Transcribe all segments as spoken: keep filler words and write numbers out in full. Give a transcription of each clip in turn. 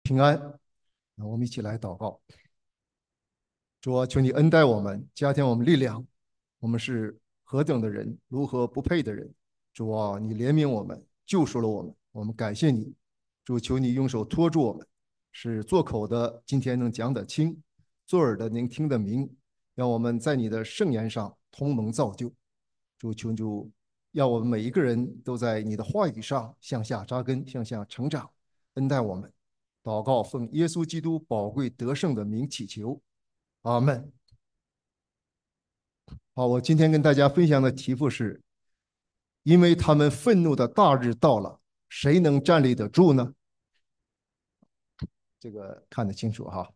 平安。那我们一起来祷告。主啊，求你恩待我们，加添我们力量。我们是何等的人，如何不配的人。主啊，你怜悯我们，救赎了我们，我们感谢你。主，求你用手托住我们，使做口的今天能讲得清，做耳的能听得明，让我们在你的圣言上同蒙造就。主，求主让我们每一个人都在你的话语上向下扎根，向下成长，恩待我们。祷告奉耶稣基督宝贵得胜的名祈求，阿门。好，我今天跟大家分享的题目是：因为他们愤怒的大日到了，谁能站立得住呢？这个看得清楚哈。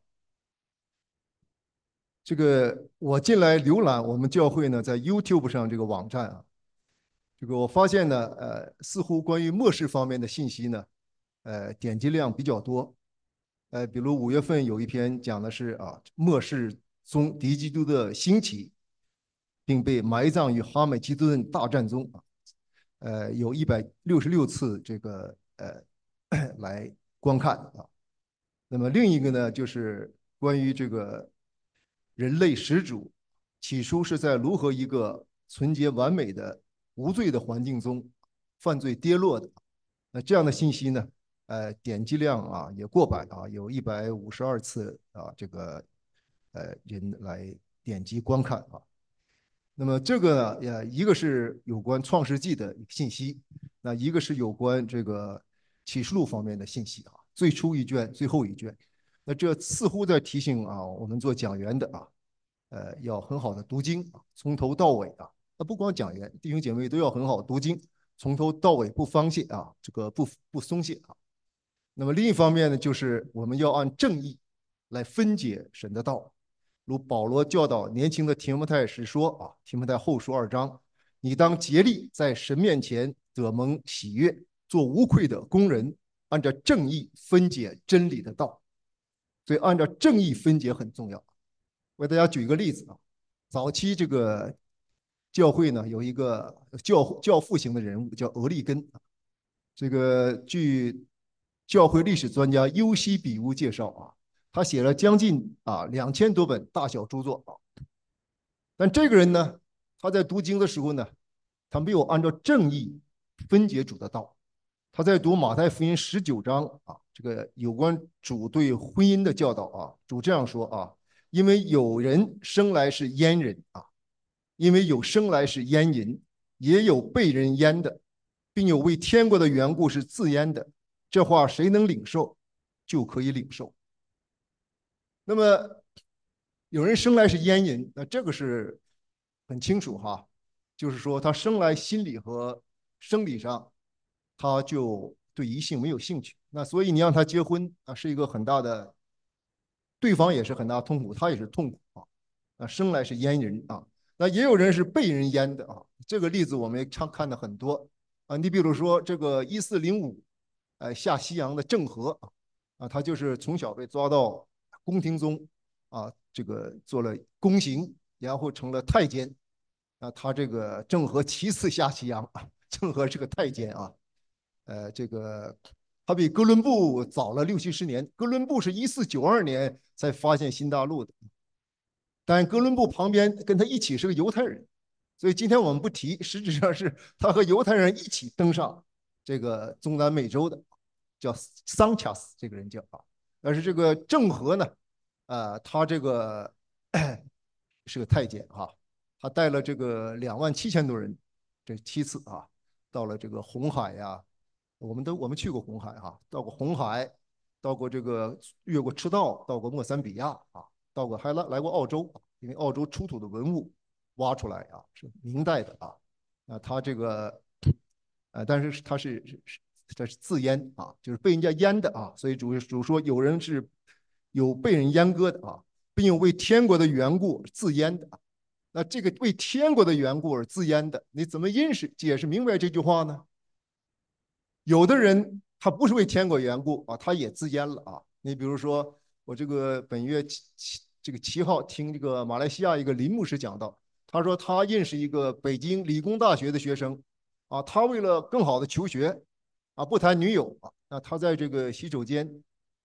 这个我进来浏览我们教会呢，在 YouTube 上这个网站啊，这个我发现呢，呃，似乎关于末世方面的信息呢，呃，点击量比较多。呃，比如五月份有一篇讲的是啊，末世中敌基督的兴起，并被埋葬于哈美基顿大战中啊，呃，有一百六十六次这个呃来观看啊。那么另一个呢，就是关于这个人类始祖起初是在如何一个纯洁完美的无罪的环境中犯罪跌落的。那这样的信息呢，呃，点击量啊也过百啊，有一百五十二次啊，这个呃人来点击观看啊。那么这个呢，呃，一个是有关创世纪的信息，那一个是有关这个启示录方面的信息啊，最初一卷，最后一卷。那这似乎在提醒啊，我们做讲员的啊，呃，要很好的读经啊，从头到尾啊，那不光讲员，弟兄姐妹都要很好读经，从头到尾不放懈啊，这个不不松懈啊。那么另一方面呢，就是我们要按正义来分解神的道，如保罗教导年轻的提摩太时说啊，提摩太后书二章，你当竭力在神面前得蒙喜悦，做无愧的工人，按照正义分解真理的道。所以按照正义分解很重要。为大家举一个例子啊，早期这个教会呢有一个教教父型的人物叫俄利根，这个据教会历史专家尤西比乌介绍啊，他写了将近啊两千多本大小著作啊。但这个人呢，他在读经的时候呢，他没有按照正义分解主的道。他在读马太福音十九章啊，这个有关主对婚姻的教导啊，主这样说啊，因为有人生来是阉人啊，因为有生来是阉淫，也有被人阉的，并有为天国的缘故是自阉的。这话谁能领受，就可以领受。那么有人生来是阉淫，那这个是很清楚哈，就是说他生来心理和生理上他就对异性没有兴趣，那所以你让他结婚啊，是一个很大的，对方也是很大的痛苦，他也是痛苦啊。啊，生来是阉人啊，那也有人是被人阉的啊。这个例子我们也常看的很多啊。你比如说这个一四零五，呃，下西洋的郑和啊，啊，他就是从小被抓到宫廷中啊，这个做了宫刑，然后成了太监。啊，他这个郑和七次下西洋啊，郑和是个太监啊。呃，这个他比哥伦布早了六七十年，哥伦布是一四九二年才发现新大陆的，但哥伦布旁边跟他一起是个犹太人，所以今天我们不提，实质上是他和犹太人一起登上这个中南美洲的，叫桑恰斯这个人叫啊，但是这个郑和呢，呃，他这个是个太监哈、啊，他带了这个两万七千多人，这七次啊，到了这个红海呀、啊。我们都我们去过红海哈、啊，到过红海，到过这个越过赤道，到过莫桑比亚啊，到过还来来过澳洲，因为澳洲出土的文物挖出来啊是明代的啊，啊他这个呃但是他是是他是自阉啊，就是被人家阉的啊，所以主主说有人是有被人阉割的啊，并有为天国的缘故自阉的啊。那这个为天国的缘故而自阉的，你怎么认识解释明白这句话呢？有的人他不是为天国缘故啊，他也自阉了啊。你比如说，我这个本月七七这个七号听这个马来西亚一个林牧师讲到，他说他认识一个北京理工大学的学生啊，他为了更好的求学啊，不谈女友啊，那他在这个洗手间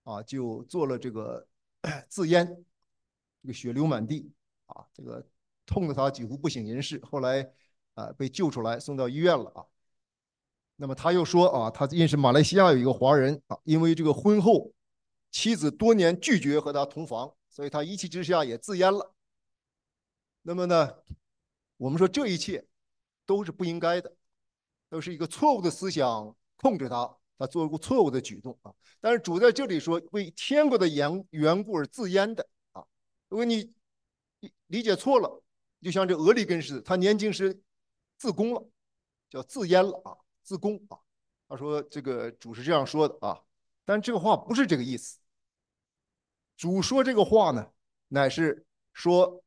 啊，就做了这个自阉，这个血流满地啊，这个痛得他几乎不省人事。后来啊被救出来，送到医院了啊。那么他又说啊，他认识马来西亚有一个华人啊，因为这个婚后妻子多年拒绝和他同房，所以他一气之下也自阉了。那么呢，我们说这一切都是不应该的，都是一个错误的思想控制他，他做过错误的举动啊。但是主在这里说，为天国的缘缘故而自阉的啊。如果你理解错了，就像这俄利根似的，他年轻时自宫了，叫自阉了啊，自宫啊。他说这个主是这样说的啊，但这个话不是这个意思。主说这个话呢，乃是说，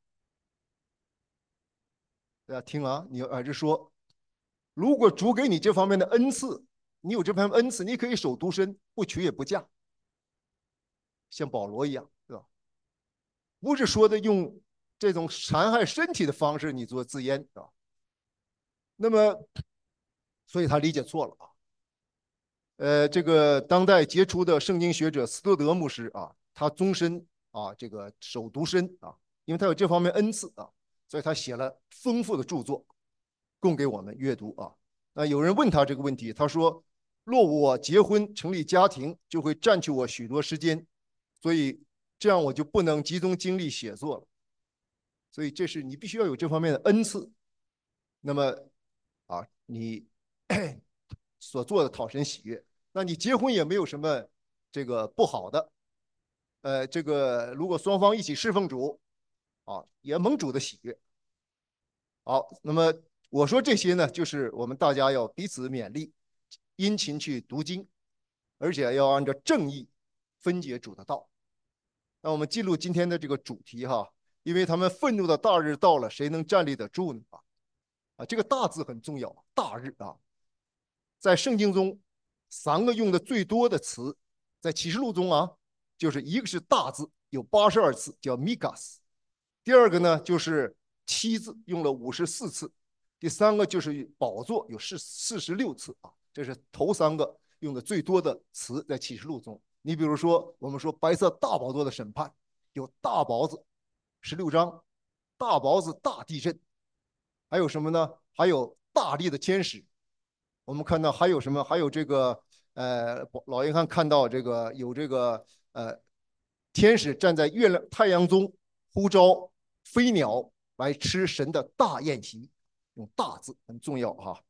大家听啊，你还是说，如果主给你这方面的恩赐，你有这方面恩赐，你可以守独身，不娶也不嫁，像保罗一样，对吧？不是说的用这种残害身体的方式你做自阉啊。那么，所以他理解错了啊。呃，这个当代杰出的圣经学者斯多德牧师啊，他终身啊这个守独身啊，因为他有这方面恩赐啊，所以他写了丰富的著作供给我们阅读啊。那有人问他这个问题，他说：若我结婚成立家庭，就会占据我许多时间，所以这样我就不能集中精力写作了。所以这是你必须要有这方面的恩赐，那么啊，你所做的讨神喜悦。那你结婚也没有什么这个不好的，呃，这个如果双方一起侍奉主啊，也蒙主的喜悦。好，那么我说这些呢，就是我们大家要彼此勉励，殷勤去读经，而且要按照正义分解主的道。那我们进入今天的这个主题哈，因为他们愤怒的大日到了，谁能站立得住呢？啊，啊，这个大字很重要，大日啊，在圣经中三个用的最多的词，在启示录中啊，就是一个是大字，有八十二次，叫 migas；第二个呢就是七字，用了五十四次；第三个就是宝座，有四四十六次啊。这是头三个用的最多的词在启示录中。你比如说，我们说白色大宝座的审判，有大雹子十六章，大雹子大地震，还有什么呢？还有大力的天使。我们看到还有什么？还有这个呃，老约翰看到这个有这个呃，天使站在月亮太阳中呼召飞鸟来吃神的大宴席，用大字很重要哈。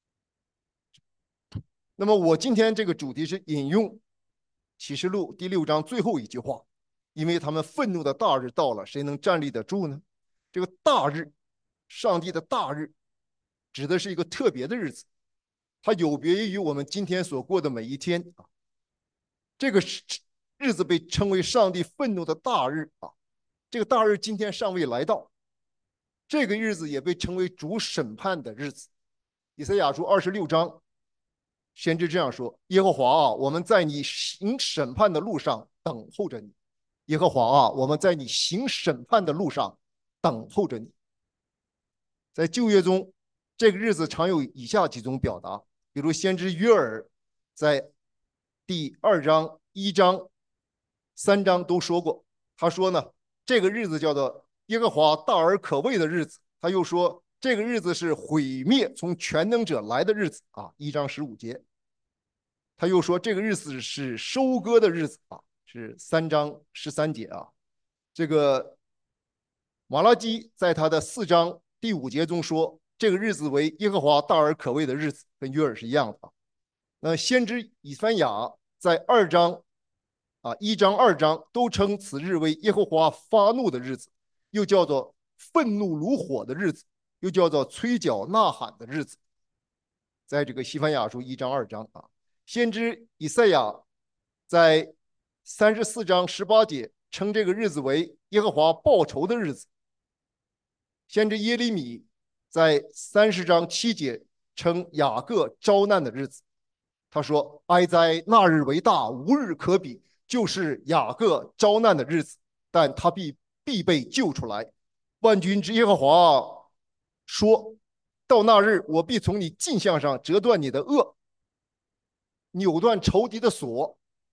那么我今天这个主题是引用启示录第六章最后一句话，因为他们愤怒的大日到了，谁能站立得住呢？这个大日，上帝的大日，指的是一个特别的日子，它有别于我们今天所过的每一天啊。这个日子被称为上帝愤怒的大日啊。这个大日今天尚未来到，这个日子也被称为主审判的日子。以赛亚书二十六章，先知这样说：耶和华啊，我们在你行审判的路上等候着你。耶和华啊，我们在你行审判的路上等候着你。在旧约中，这个日子常有以下几种表达，比如先知约珥在第二章、一章、三章都说过，他说呢，这个日子叫做耶和华大而可畏的日子。他又说，这个日子是毁灭从全能者来的日子啊，一章十五节。他又说，这个日子是收割的日子啊，是三章十三节啊。这个马拉基在他的四章第五节中说，这个日子为耶和华大而可畏的日子，跟约珥是一样的啊。那先知以番雅在二章啊一章二章都称此日为耶和华发怒的日子，又叫做愤怒如火的日子，又叫做吹角呐喊的日子。在这个西番雅书一章二章啊，先知以赛亚在三十四章十八节称这个日子为耶和华报仇的日子。先知耶利米在三十章七节称雅各遭难的日子。他说：哀哉，那日为大，无日可比，就是雅各遭难的日子，但他必必被救出来。万军之耶和华说：到那日，我必从你镜像上折断你的轭，扭断仇敌的锁，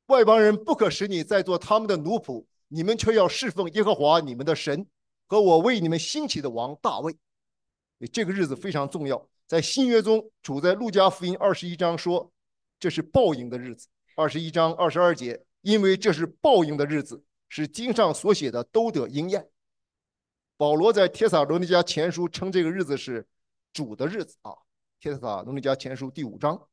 外邦人不可使你再做他们的奴仆，你们却要侍奉耶和华你们的神和我为你们兴起的王大卫。这个日子非常重要，在新约中，主在路加福音二十一章说，这是报应的日子。二十一章二十二节，因为这是报应的日子，使经上所写的都得应验。保罗在帖撒罗尼迦前书称这个日子是主的日子啊，帖撒罗尼迦前书第五章。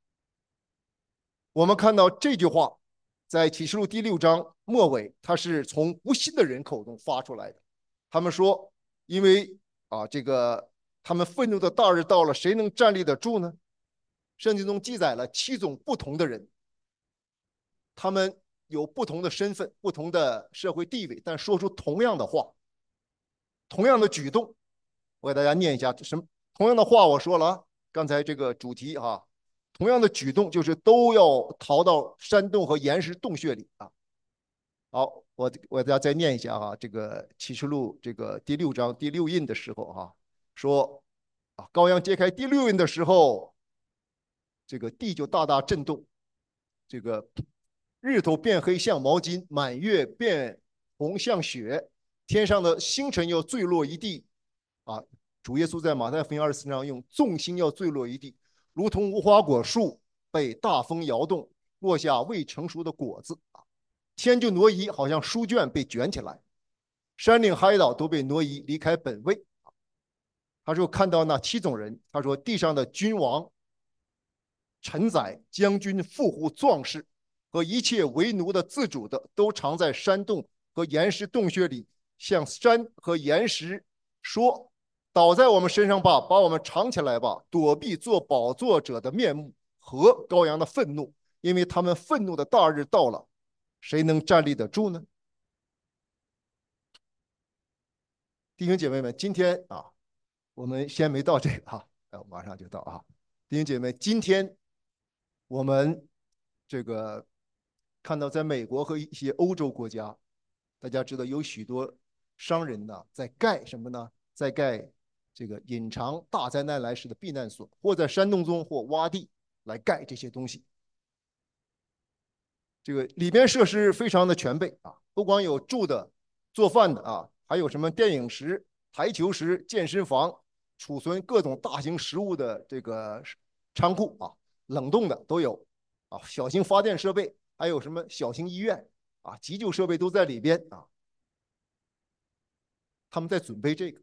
我们看到这句话在启示录第六章末尾，它是从不信的人口中发出来的。他们说，因为啊，这个他们愤怒的大日到了，谁能站立得住呢？圣经中记载了七种不同的人，他们有不同的身份、不同的社会地位，但说出同样的话，同样的举动。我给大家念一下，什么同样的话我说了啊，刚才这个主题啊，同样的举动就是都要逃到山洞和岩石洞穴里啊。好，我我给大家再念一下啊，这个启示录这个第六章第六印的时候啊，说啊，羔羊揭开第六印的时候，这个地就大大震动，这个日头变黑像毛巾，满月变红像雪，天上的星辰要坠落一地啊。主耶稣在马太福音二十四章用众星要坠落一地，如同无花果树被大风摇动，落下未成熟的果子啊。天就挪移，好像书卷被卷起来，山岭海岛都被挪移离开本位。他说看到那七种人，他说地上的君王、臣宰、将军、富户、壮士和一切为奴的、自主的，都藏在山洞和岩石洞穴里，向山和岩石说：倒在我们身上吧，把我们藏起来吧，躲避做宝座者的面目和羔羊的愤怒，因为他们愤怒的大日到了，谁能站立得住呢？弟兄姐妹们，今天啊，我们先没到这个啊，马上就到啊。弟兄姐妹，今天我们这个看到，在美国和一些欧洲国家，大家知道有许多商人呢在盖什么呢？在盖这个隐藏大灾难来时的避难所，或在山洞中或洼地来盖这些东西。这个里边设施非常的全备啊，不光有住的、做饭的啊，还有什么电影室、台球室、健身房，储存各种大型食物的这个仓库啊，冷冻的都有啊，小型发电设备，还有什么小型医院啊，急救设备都在里边啊。他们在准备这个。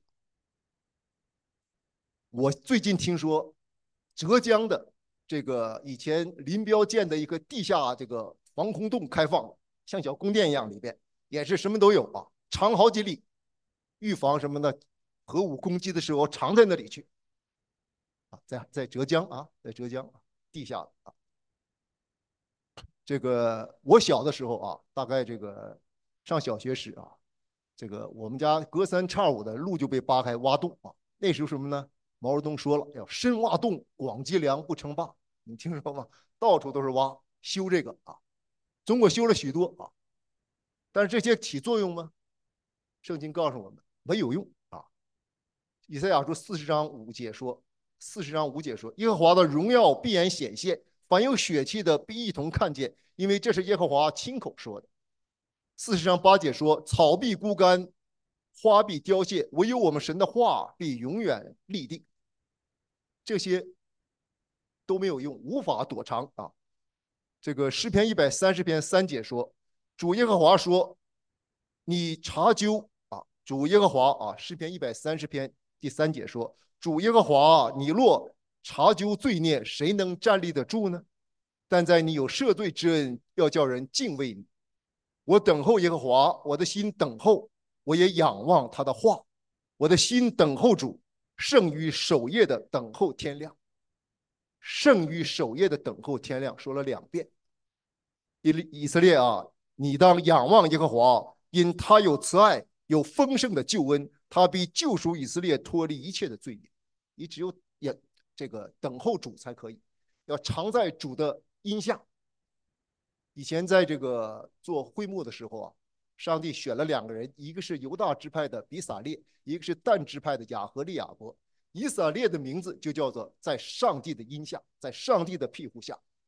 我最近听说，浙江的这个以前林彪建的一个地下这个防空洞开放，像小宫殿一样，里边也是什么都有啊，长好几里，预防什么呢？核武攻击的时候藏在那里去啊，在在浙江啊，在浙江地下啊。这个我小的时候啊，大概这个上小学时啊，这个我们家隔三差五的路就被扒开挖洞啊。那时候什么呢？毛泽东说了，要深挖洞，广积粮，不称霸。你听说吗？到处都是挖，修这个啊。中国修了许多啊，但是这些起作用吗？圣经告诉我们没有用啊。以赛亚书四十章五节说，四十章五节说，耶和华的荣耀必然显现，凡有血气的必一同看见，因为这是耶和华亲口说的。四十章八节说，草必枯干，花必凋谢，唯有我们神的话必永远立定。这些都没有用，无法躲藏啊。这个诗篇一百三十篇三节说，主耶和华说，你查究啊，主耶和华啊，诗篇一百三十篇第三节说，主耶和华，你若查究罪孽，谁能站立得住呢？但在你有赦罪之恩，要叫人敬畏你。我等候耶和华，我的心等候，我也仰望他的话。我的心等候主，胜于守夜的等候天亮。胜于守夜的等候天亮，说了两遍。以以色列啊，你当仰望耶和华，因他有慈爱，有丰盛的救恩，他必救赎以色列脱离一切的罪孽。你只有也这个等候主才可以，要常在主的荫下。以前在这个做会幕的时候啊，上帝选了两个人，一个是犹大支派的比撒列，一个是但支派的亚和利亚伯。以撒列的名字就叫做在上帝的荫下，在上帝的庇护下。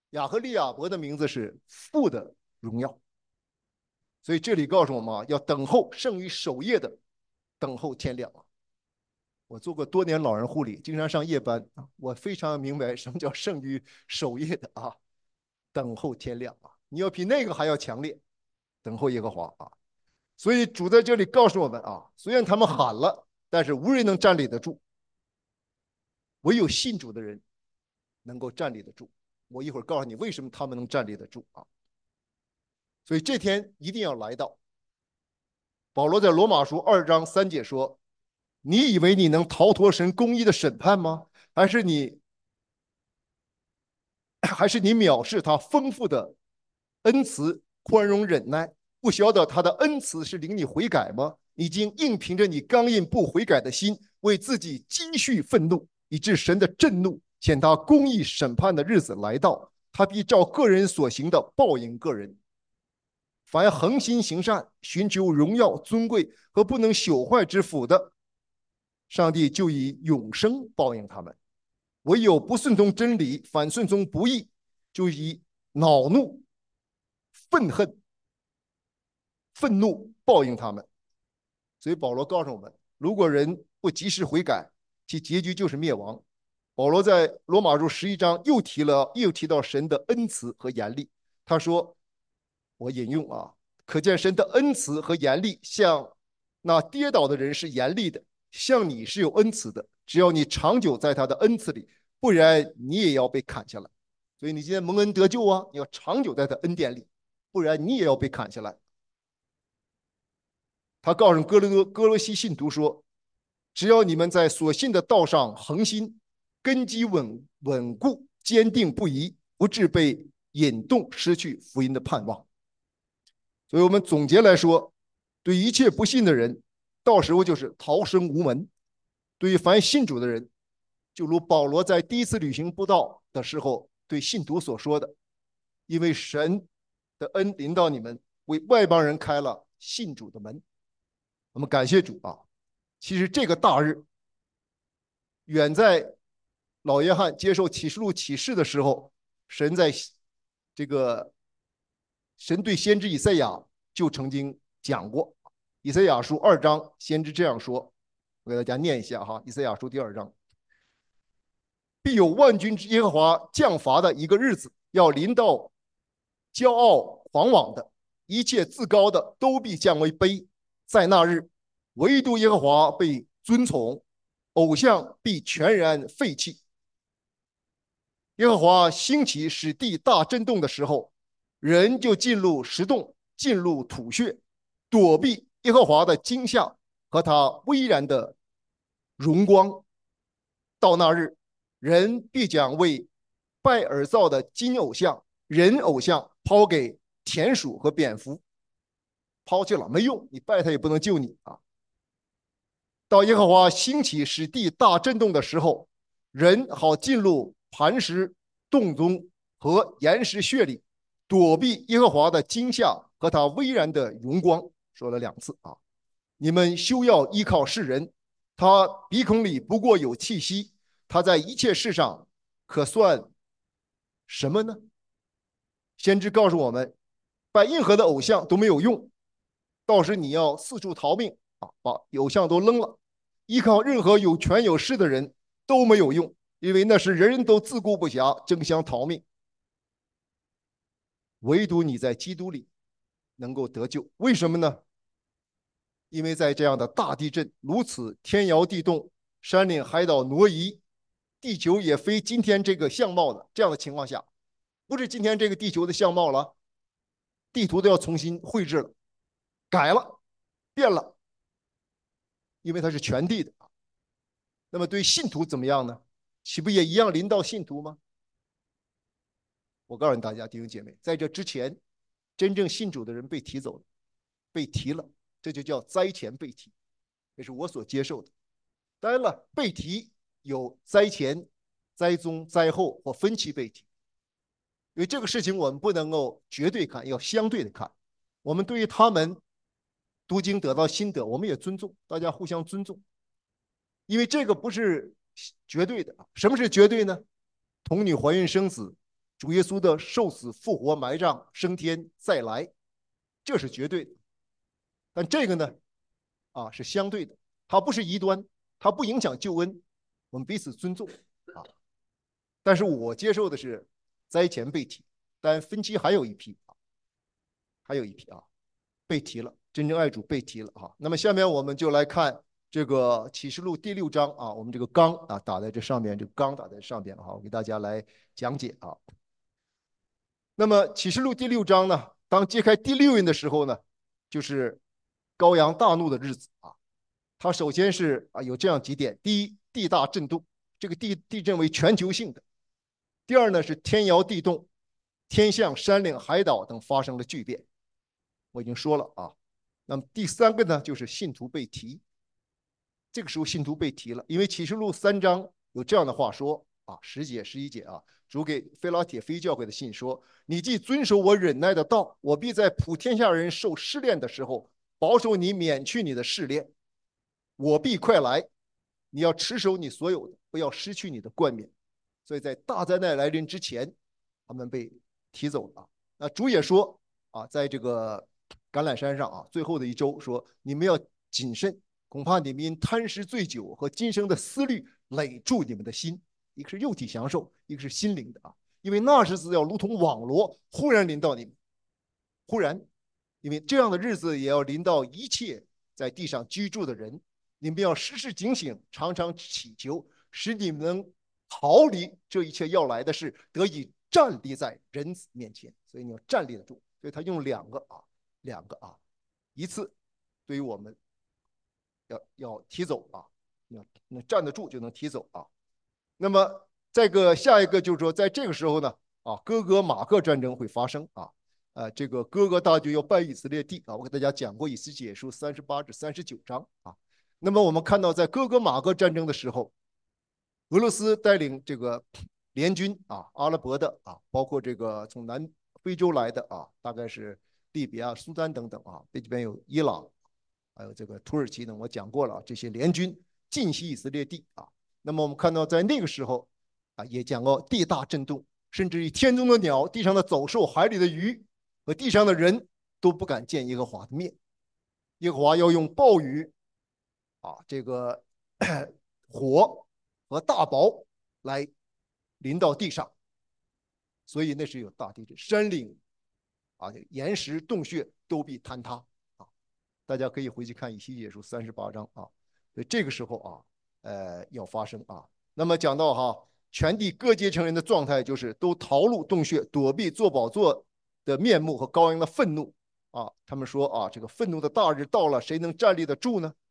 雅和利亚伯的名字是父的荣耀。所以这里告诉我们啊，要等候胜于守夜的，等候天亮啊。我做过多年老人护理，经常上夜班，我非常明白什么叫胜于守夜的啊，等候天亮啊。你要比那个还要强烈，等候耶和华啊。所以主在这里告诉我们啊，虽然他们喊了，但是无人能站立得住，唯有信主的人能够站立得住。我一会儿告诉你为什么他们能站立得住啊。所以这天一定要来到。保罗在罗马书二章三节说：“你以为你能逃脱神公义的审判吗？还是你，还是你藐视他丰富的恩慈、宽容、忍耐？不晓得他的恩慈是领你悔改吗？已经硬凭着你刚硬不悔改的心，为自己积蓄愤怒，以致神的震怒显他公义审判的日子来到，他必照个人所行的报应个人。凡恒心行善、寻求荣耀、尊贵和不能朽坏之福的，上帝就以永生报应他们；唯有不顺从真理、反顺从不义，就以恼怒、愤恨、愤怒报应他们。”所以保罗告诉我们，如果人不及时悔改，其结局就是灭亡。保罗在罗马书十一章又提了，又提到神的恩慈和严厉。他说，我引用啊，可见神的恩慈和严厉，向那跌倒的人是严厉的，向你是有恩慈的。只要你长久在他的恩慈里，不然你也要被砍下来。所以你今天蒙恩得救啊，你要长久在他恩典里，不然你也要被砍下来。他告诉哥罗哥罗西信徒说，只要你们在所信的道上恒心，根基稳稳固，坚定不移，不致被引动失去福音的盼望。所以我们总结来说，对一切不信的人，到时候就是逃生无门；对于凡信主的人，就如保罗在第一次旅行布道的时候对信徒所说的，因为神的恩临到你们，为外邦人开了信主的门。我们感谢主啊！其实这个大日，远在老约翰接受启示录启示的时候，神在这个神对先知以赛亚就曾经讲过。以赛亚书二章，先知这样说，我给大家念一下哈。以赛亚书第二章，必有万军之耶和华降罚的一个日子，要临到骄傲狂妄的，一切自高的都必降为卑。在那日，唯独耶和华被尊崇，偶像必全然废弃。耶和华兴起使地大震动的时候，人就进入石洞，进入土穴，躲避耶和华的惊吓和他巍然的荣光。到那日，人必将为拜而造的金偶像、人偶像抛给田鼠和蝙蝠。抛弃了没用，你拜他也不能救你啊。到耶和华兴起使地大震动的时候，人好进入磐石洞中和岩石穴里，躲避耶和华的惊吓和他巍然的荣光。说了两次啊！你们休要依靠世人，他鼻孔里不过有气息，他在一切事上可算什么呢？先知告诉我们，拜任何的偶像都没有用，到时你要四处逃命啊，把偶像都扔了。依靠任何有权有势的人都没有用，因为那时人人都自顾不暇，争相逃命。唯独你在基督里能够得救，为什么呢？因为在这样的大地震，如此天摇地动，山岭海岛挪移，地球也非今天这个相貌的这样的情况下，不是今天这个地球的相貌了，地图都要重新绘制了，改了，变了，因为它是全地的。那么对信徒怎么样呢？岂不也一样临到信徒吗？我告诉大家，弟兄姐妹，在这之前，真正信主的人被提走了，被提了，这就叫灾前被提，这是我所接受的。当然了，被提有灾前、灾中、灾后或分期被提，因为这个事情我们不能够绝对看，要相对的看。我们对于他们读经得到心得，我们也尊重，大家互相尊重，因为这个不是绝对的。什么是绝对呢？童女怀孕生子， 主耶稣的受死、复活、埋葬、升天、再来，这是绝对的。但这个呢，啊，是相对的，它不是异端，它不影响救恩，我们彼此尊重啊。但是我接受的是灾前被提，但分期还有一批啊，还有一批啊被提了，真正爱主被提了啊。那么下面我们就来看这个启示录第六章啊，我们这个纲啊打在这上面，这个纲打在上边啊，我给大家来讲解啊。那么启示录第六章呢，当揭开第六印的时候呢，就是羔羊大怒的日子啊。它首先是啊有这样几点：第一，地大震动，这个地地震为全球性的；第二呢是天摇地动，天象、山岭、海岛等发生了巨变，我已经说了啊。那么第三个呢就是信徒被提，这个时候信徒被提了，因为启示录三章有这样的话说啊，十节、十一节啊，主给腓拉铁非教会的信说：“你既遵守我忍耐的道，我必在普天下人受试炼的时候，保守你免去你的试炼。我必快来，你要持守你所有的，不要失去你的冠冕。”所以在大灾难来临之前，他们被提走了。那主也说啊，在这个橄榄山上啊，最后的一周说：“你们要谨慎，恐怕你们因贪食醉酒和今生的思虑累住你们的心。”一个是肉体享受，一个是心灵的啊。因为那日子要如同网罗，忽然临到你们，忽然，因为这样的日子也要临到一切在地上居住的人。你们要时时警醒，常常祈求，使你们能逃离这一切要来的事，得以站立在人子面前。所以你要站立得住。所以他用两个啊，两个啊，一次对于我们要要提走啊，要能站得住就能提走啊。那么这个下一个就是说，在这个时候呢，啊，哥哥马各战争会发生啊。呃，这个哥哥大军要败以色列地啊，我给大家讲过以斯帖书三十八至三十九章啊。那么我们看到，在哥哥马各战争的时候，俄罗斯带领这个联军啊，阿拉伯的啊，包括这个从南非洲来的啊，大概是利比亚、苏丹等等啊，这边有伊朗，还有这个土耳其等，我讲过了，这些联军进袭以色列地啊。那么我们看到，在那个时候啊，也讲过地大震动，甚至于天中的鸟、地上的走兽、海里的鱼和地上的人都不敢见耶和华的面。耶和华要用暴雨啊，这个火和大雹来临到地上，所以那是有大地震，山岭啊、岩石、洞穴都必坍塌啊。大家可以回去看以西结书三十八章啊。所以这个时候啊，呃，要发生啊。那么讲到哈，全地各阶层人的状态就是都逃入洞穴，躲避坐宝座的面目和羔羊的愤怒啊。他们说啊，这个愤怒的大日到了，谁能站立得住呢？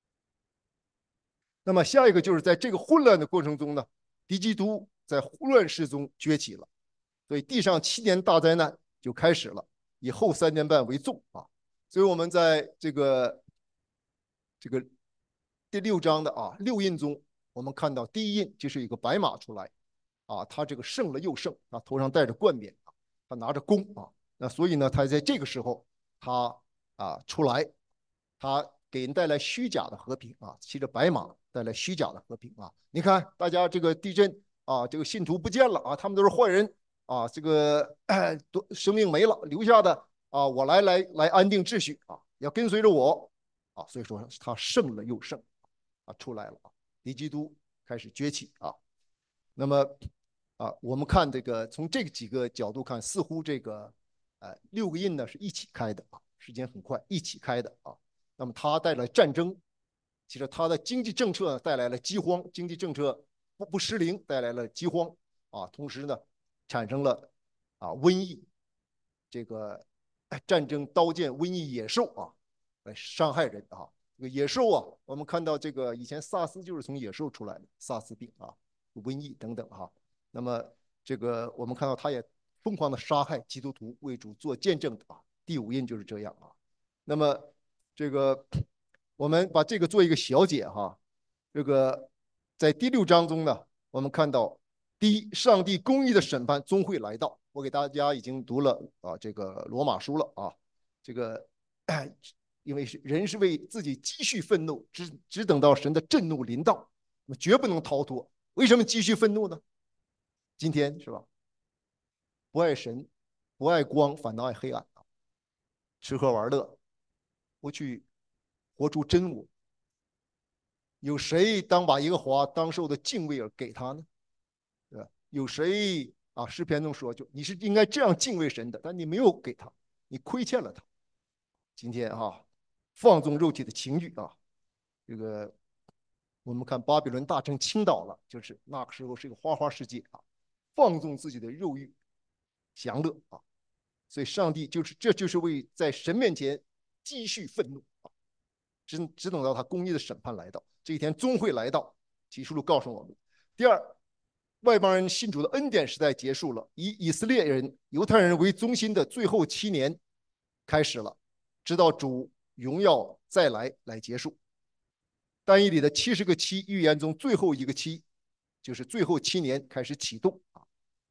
那么下一个就是在这个混乱的过程中呢，敌基督在混乱世中崛起了，所以地上七年大灾难就开始了，以后三年半为重啊。所以我们在这个这个第六章的啊六印中，我们看到第一印就是一个白马出来啊，他这个胜了又胜啊，头上戴着冠冕啊，他拿着弓啊，那所以呢，他在这个时候他啊出来，他给人带来虚假的和平啊，骑着白马带来虚假的和平啊。你看大家这个地震啊，这个信徒不见了啊，他们都是坏人啊，这个生命没了，留下的啊，我来来来安定秩序啊，要跟随着我啊，所以说他胜了又胜啊，出来了啊，敌基督开始崛起啊。那么啊，我们看这个从这几个角度看，似乎这个呃六个印呢是一起开的啊，时间很快一起开的啊。那么它带来战争，其实它的经济政策带来了饥荒，经济政策不不失灵，带来了饥荒啊，同时呢产生了啊瘟疫，这个战争、刀剑、瘟疫、野兽啊来伤害人啊。这个野兽啊，我们看到这个以前萨斯就是从野兽出来的，萨斯病啊、瘟疫等等哈。那么这个我们看到他也疯狂的杀害基督徒，为主做见证的啊。第五印就是这样啊。那么这个我们把这个做一个小解哈。这个在第六章中呢，我们看到第一，上帝公义的审判终会来到。我给大家已经读了啊这个罗马书了啊，这个因为是人是为自己积蓄愤怒，只只等到神的震怒临到，那么绝不能逃脱。为什么积蓄愤怒呢？今天是吧？ 不爱神，不爱光，反倒爱黑暗，吃喝玩乐，不去活出真我。有谁当把耶和华当受的敬畏而给他呢？对吧？有谁啊？诗篇中说，就你是应该这样敬畏神的，但你没有给他，你亏欠了他。今天啊，放纵肉体的情欲啊，这个我们看巴比伦大城倾倒了，就是那个时候是一个花花世界啊，放纵自己的肉欲享乐啊，所以上帝就是这就是为在神面前继续愤怒啊，只只等到他公义的审判来到，这一天终会来到。启示录告诉我们，第二，外邦人信主的恩典时代结束了，以以色列人、犹太人为中心的最后七年开始了，直到主荣耀再来来结束。但以理的七十个七预言中最后一个七，就是最后七年开始启动啊。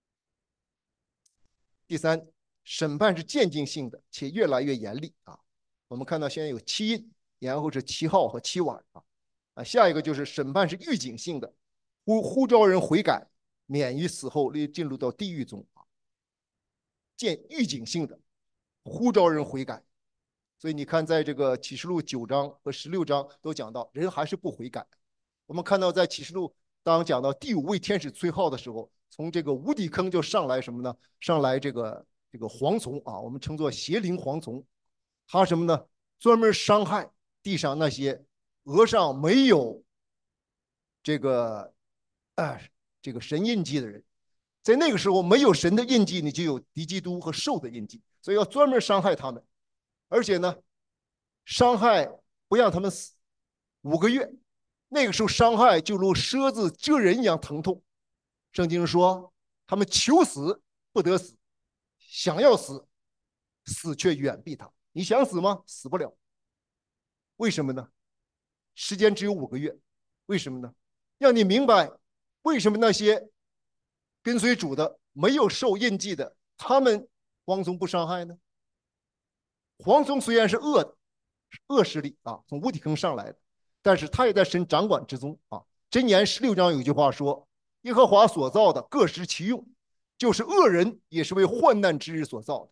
第三，审判是渐进性的，且越来越严厉啊。我们看到现在有七印，然后是七号和七晚啊。啊，下一个就是审判是预警性的，呼呼召人悔改，免于死后进入到地狱中啊。见预警性的，呼召人悔改。所以你看，在这个启示录九章和十六章都讲到，人还是不悔改。我们看到在启示录当讲到第五位天使吹号的时候，从这个无底坑就上来什么呢？上来这个这个蝗虫啊，我们称作邪灵蝗虫，它什么呢？专门伤害地上那些额上没有这个啊这个神印记的人。在那个时候没有神的印记，你就有敌基督和兽的印记，所以要专门伤害他们，而且呢，伤害不让他们死五个月。那个时候伤害就如狮子蛰人一样疼痛。圣经说，他们求死不得死，想要死，死却远避他。你想死吗？死不了。为什么呢？时间只有五个月。为什么呢？让你明白为什么那些跟随主的没有受印记的，他们蝗虫不伤害呢？蝗虫虽然是恶的恶势力啊，从无底坑上来的，但是他也在神掌管之中啊。箴言十六章有一句话说：“耶和华所造的各施其用，就是恶人也是为患难之日所造的。”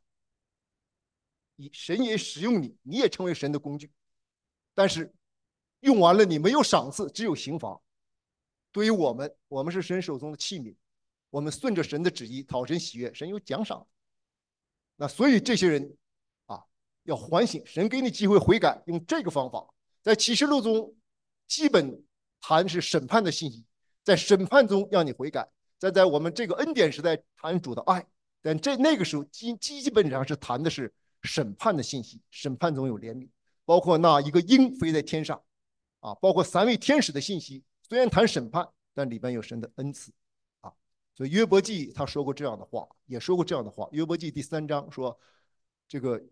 神也使用你，你也成为神的工具，但是用完了你没有赏赐，只有刑罚。对于我们，我们是神手中的器皿，我们顺着神的旨意讨神喜悦，神有奖赏。那所以这些人啊，要反省，神给你机会悔改，用这个方法。在启示录中，基本谈是审判的信息，在审判中让你悔改；再在我们这个恩典时代谈主的爱，但这那个时候基基本上是谈的是审判的信息，审判中有怜悯，包括那一个鹰飞在天上啊，包括三位天使的信息。虽然谈审判，但里边有神的恩赐啊。所以约伯记他说过这样的话，也说过这样的话。约伯记第三章说，这个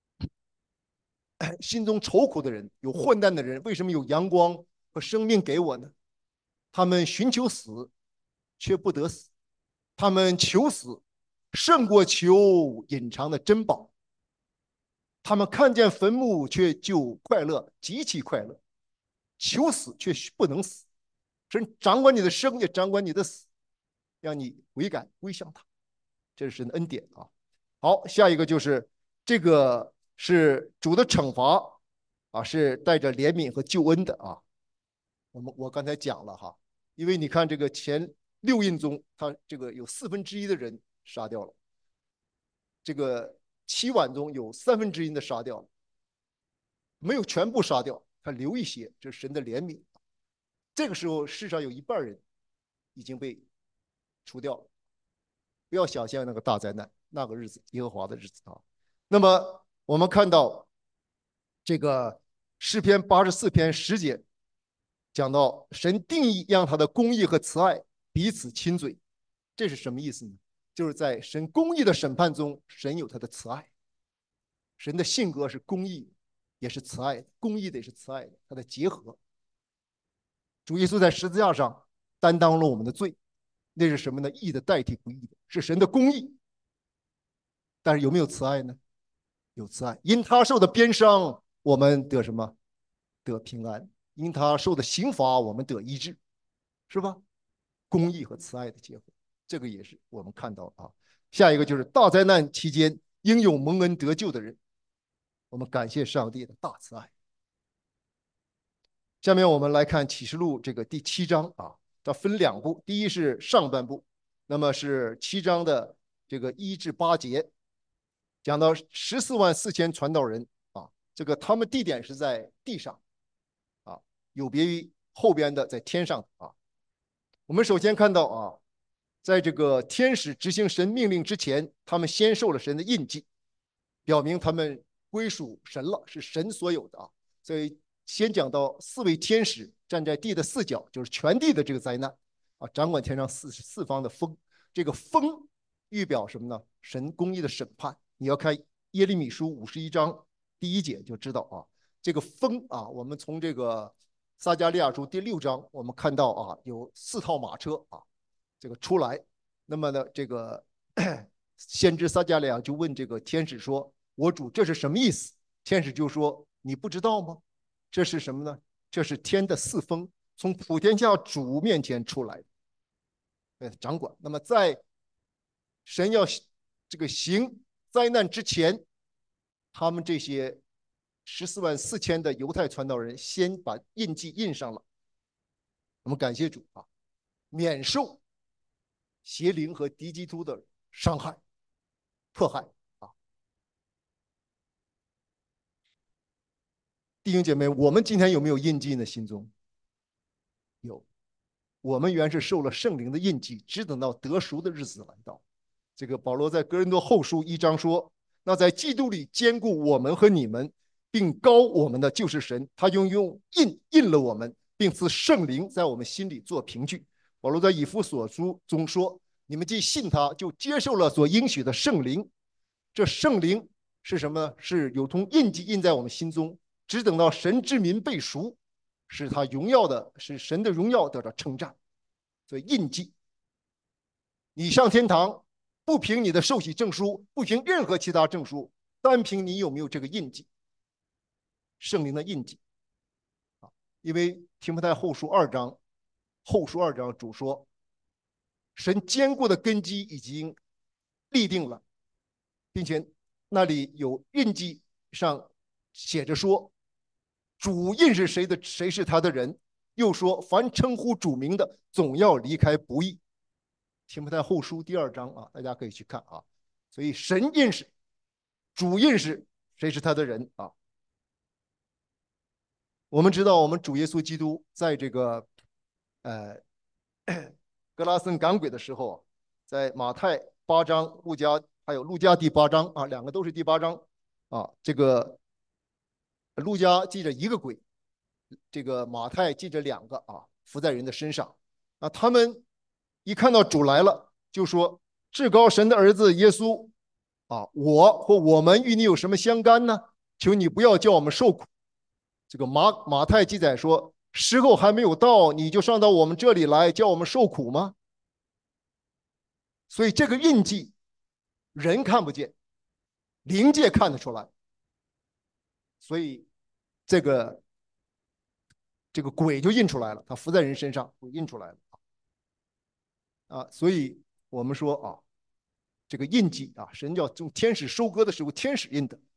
心中愁苦的人，有患难的人，为什么有阳光和生命给我呢？他们寻求死，却不得死；他们求死，胜过求隐藏的珍宝。他们看见坟墓，却就快乐，极其快乐；求死却不能死。神掌管你的生，也掌管你的死，让你悔改归向他，这是神的恩典啊。好，下一个就是这个是主的惩罚啊，是带着怜悯和救恩的啊。我们我刚才讲了哈，因为你看这个前六印中，他这个有四分之一的人杀掉了，这个七晚中有三分之一的杀掉了，没有全部杀掉，他留一些，这是神的怜悯。这个时候世上有一半人已经被除掉了。不要想象那个大灾难，那个日子，耶和华的日子啊。那么我们看到这个诗篇八十四篇十节讲到，神定义让他的公义和慈爱彼此亲嘴，这是什么意思呢？就是在神公义的审判中，神有他的慈爱。神的性格是公义，也是慈爱的，公义的也是慈爱的，它的结合。主耶稣在十字架上担当了我们的罪，那是什么呢？义的代替不义的，是神的公义。但是有没有慈爱呢？有慈爱，因他受的鞭伤，我们得什么？得平安；因他受的刑罚，我们得医治，是吧？公义和慈爱的结合，这个也是我们看到啊。 下一个就是大灾难期间应有蒙恩得救的人，我们感谢上帝的大慈爱。下面我们来看启示录这个第七章啊，它分两部，第一是上半部，那么是七章的这个一至八节，讲到十四万四千传道人啊，这个他们地点是在地上啊，有别于后边的在天上啊。我们首先看到啊，在这个天使执行神命令之前，他们先受了神的印记，表明他们归属神了，是神所有的啊。所以先讲到四位天使站在地的四角，就是全地的这个灾难啊，掌管天上四四方的风。这个风预表什么呢？神公义的审判。你要看耶利米书五十一章第一节就知道啊，这个风啊，我们从这个撒迦利亚书第六章，我们看到啊，有四套马车啊，这个出来。那么呢，这个先知撒迦利亚就问这个天使说：“我主，这是什么意思？”天使就说：“你不知道吗？这是什么呢？这是天的四风从普天下主面前出来的，掌管。那么在神要这个行灾难之前，他们这些十四万四千的犹太传道人先把印记印上了。我们感谢主啊，免受邪灵和敌基督的伤害、迫害啊！弟兄姐妹，我们今天有没有印记呢？心中有。我们原是受了圣灵的印记，只等到得赎的日子来到。这个保罗在哥林多后书一章说：“那在基督里兼顾我们和你们，并膏我们的就是神，他用用印印了我们，并赐圣灵在我们心里做凭据。”保罗在以弗所书中说：“你们既信他，就接受了所应许的圣灵。”这圣灵是什么呢？是有同印记印在我们心中，只等到神之民被赎，使他荣耀的，使神的荣耀得到称赞。所以印记，你上天堂不凭你的受洗证书，不凭任何其他证书，单凭你有没有这个印记，圣灵的印记啊。因为提摩太后书二章，后书二章主说，神坚固的根基已经立定了，并且那里有印记上写着说，主印是谁的，谁是他的人。又说，凡称呼主名的，总要离开不义。提摩太后书第二章啊，大家可以去看啊。所以神印是，主印是，谁是他的人啊？我们知道，我们主耶稣基督在这个呃格拉森赶鬼的时候，在马太八章、路加还有路加第八章啊，两个都是第八章啊。这个路加记着一个鬼，这个马太记着两个啊，伏在人的身上。啊，他们一看到主来了，就说：“至高神的儿子耶稣啊，我或我们与你有什么相干呢？求你不要叫我们受苦。”这个马马太记载说：“时候还没有到，你就上到我们这里来，叫我们受苦吗？”所以这个印记，人看不见，灵界看得出来。所以这个这个鬼就印出来了，他伏在人身上，鬼印出来了啊。所以我们说啊，这个印记啊，神叫用天使收割的时候，天使印的。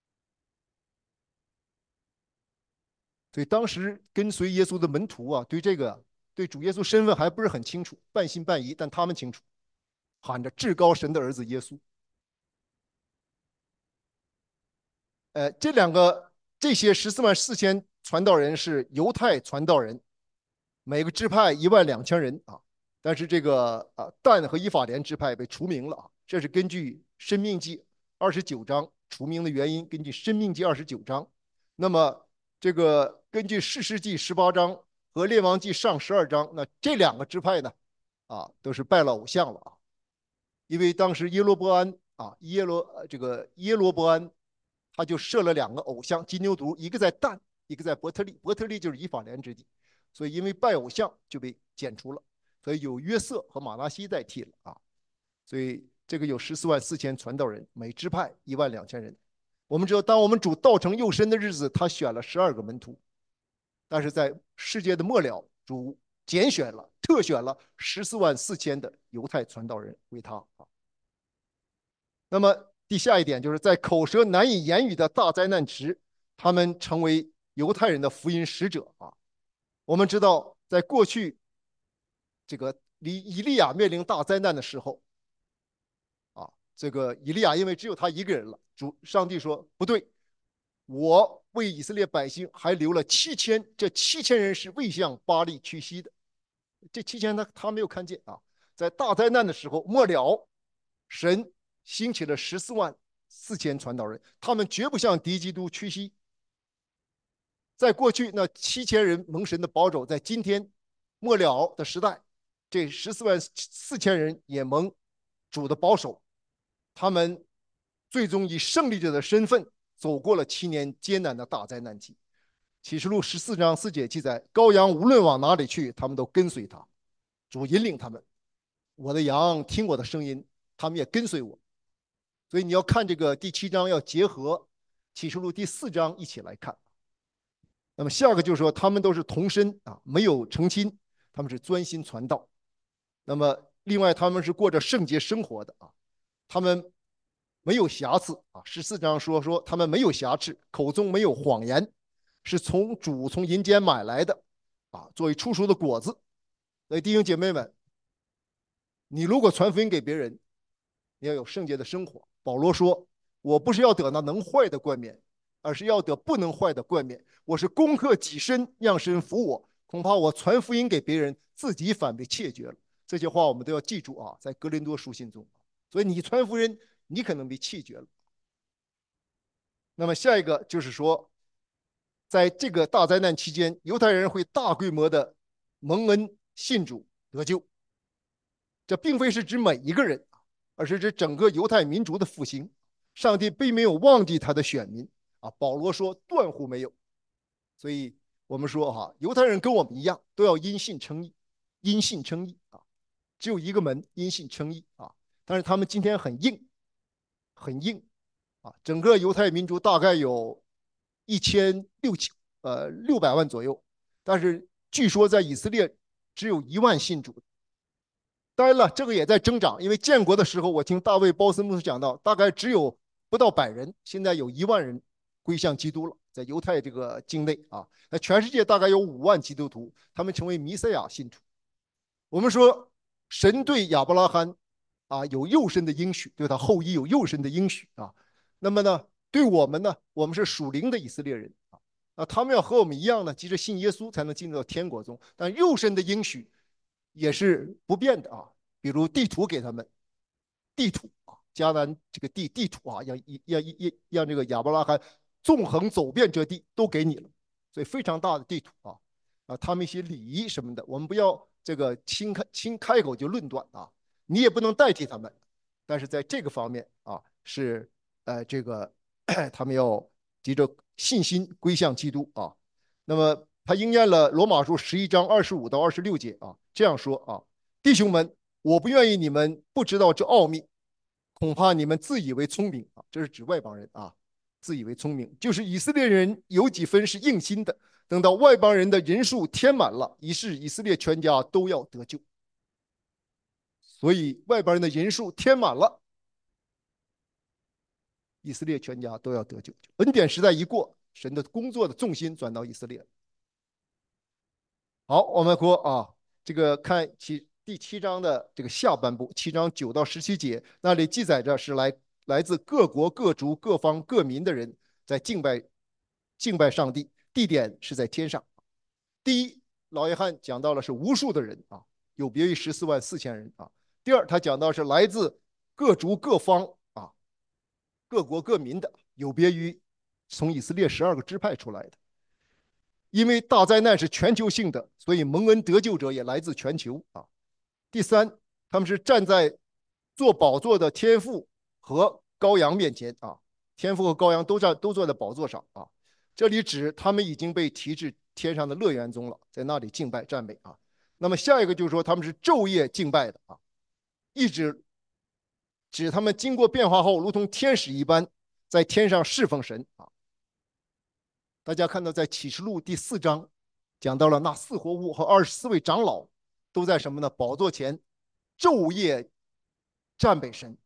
所以当时跟随耶稣的门徒啊，对这个对主耶稣身份还不是很清楚，半信半疑，但他们清楚，喊着至高神的儿子耶稣。呃，这两个这些十四万四千传道人是犹太传道人，每个支派一万两千人啊。但是这个啊但和以法莲支派被除名了啊，这是根据《申命记》二十九章除名的原因，根据《申命记》二十九章。那么这个根据《士师记》十八章和《列王记》上十二章，那这两个支派呢，啊都是拜了偶像了啊，因为当时耶罗波安啊耶罗这个耶罗波安。他就设了两个偶像金牛犊，一个在但，一个在伯特利。伯特利就是以法莲之地，所以因为拜偶像就被剪除了，所以有约瑟和马拉西代替了啊。所以这个有十四万四千传道人，每支派一万两千人。我们知道，当我们主道成肉身的日子，他选了十二个门徒，但是在世界的末了，主拣选了、特选了十四万四千的犹太传道人为他啊。 那么第下一点就是在口舌难以言语的大灾难时，他们成为犹太人的福音使者啊。我们知道，在过去这个以以利亚面临大灾难的时候啊，这个以利亚因为只有他一个人了，主上帝说不对，我为以色列百姓还留了七千，这七千人是未向巴力屈膝的。这期间他他没有看见啊，在大灾难的时候末了，神兴起了十四万四千传道人，他们绝不向敌基督屈膝。在过去那七千人蒙神的保守，在今天末了的时代，这十四万四千人也蒙主的保守，他们最终以胜利者的身份走过了七年艰难的大灾难期。启示录十四章四节记载，羔羊无论往哪里去，他们都跟随他。主引领他们，我的羊听我的声音，他们也跟随我。所以你要看这个第七章，要结合启示录第四章一起来看。那么下个就是说，他们都是同身啊，没有成亲，他们是专心传道。那么另外，他们是过着圣洁生活的啊，他们没有瑕疵啊。十四章说说他们没有瑕疵，口中没有谎言，是从主从阴间买来的啊，作为初熟的果子。所以弟兄姐妹们，你如果传福音给别人，你要有圣洁的生活。保罗说：“我不是要得那能坏的冠冕，而是要得不能坏的冠冕。我是攻克己身，让神服我。恐怕我传福音给别人，自己反被窃绝了。”这些话我们都要记住啊，在哥林多书信中。所以你传福音，你可能被弃绝了。那么下一个就是说，在这个大灾难期间，犹太人会大规模的蒙恩信主得救。这并非是指每一个人，而是指整个犹太民族的复兴。上帝并没有忘记他的选民啊。保罗说断乎没有。所以我们说哈，犹太人跟我们一样，都要因信称义，因信称义啊。只有一个门，因信称义啊。但是他们今天很硬，很硬啊。整个犹太民族大概有一千六千呃六百万左右，但是据说在以色列只有一万信主。当然了，这个也在增长，因为建国的时候，我听大卫·鲍森牧师讲到，大概只有不到百人，现在有一万人归向基督了，在犹太这个境内啊。那全世界大概有五万基督徒，他们成为弥赛亚信徒。我们说，神对亚伯拉罕啊有肉身的应许，对他后裔有肉身的应许啊。那么呢，对我们呢，我们是属灵的以色列人啊。那他们要和我们一样呢，急着信耶稣才能进入到天国中，但肉身的应许也是不变的啊。比如地图给他们，地图啊，迦南这个地地图啊，让让让让这个亚伯拉罕纵横走遍这地都给你了，所以非常大的地图啊啊，他们一些礼仪什么的，我们不要这个轻开轻开口就论断啊，你也不能代替他们，但是在这个方面啊，是呃这个他们要急着信心归向基督啊。那么他应验了罗马书十一章二十五到二十六节啊，这样说啊，弟兄们。我不愿意你们不知道这奥秘，恐怕你们自以为聪明啊，这是指外邦人啊，自以为聪明，就是以色列人有几分是硬心的，等到外邦人的人数填满了，于是以色列全家都要得救。所以外邦人的人数填满了，以色列全家都要得救。恩典时代一过，神的工作的重心转到以色列。好，我们说啊，这个看其。第七章的这个下半部，七章九到十七节，那里记载着是来来自各国各族各方各民的人在敬拜敬拜上帝，地点是在天上。第一，老约翰讲到了是无数的人啊，有别于十四万四千人啊。第二，他讲到是来自各族各方啊，各国各民的，有别于从以色列十二个支派出来的。因为大灾难是全球性的，所以蒙恩得救者也来自全球啊。第三，他们是站在坐宝座的天父和羔羊面前啊，天父和羔羊都站都坐在宝座上啊。这里指他们已经被提至天上的乐园中了，在那里敬拜赞美啊。那么下一个就是说他们是昼夜敬拜的啊，一直指他们经过变化后，如同天使一般在天上侍奉神啊。大家看到在启示录第四章讲到了那四活物和二十四位长老都在什么呢？宝座前昼夜赞美神。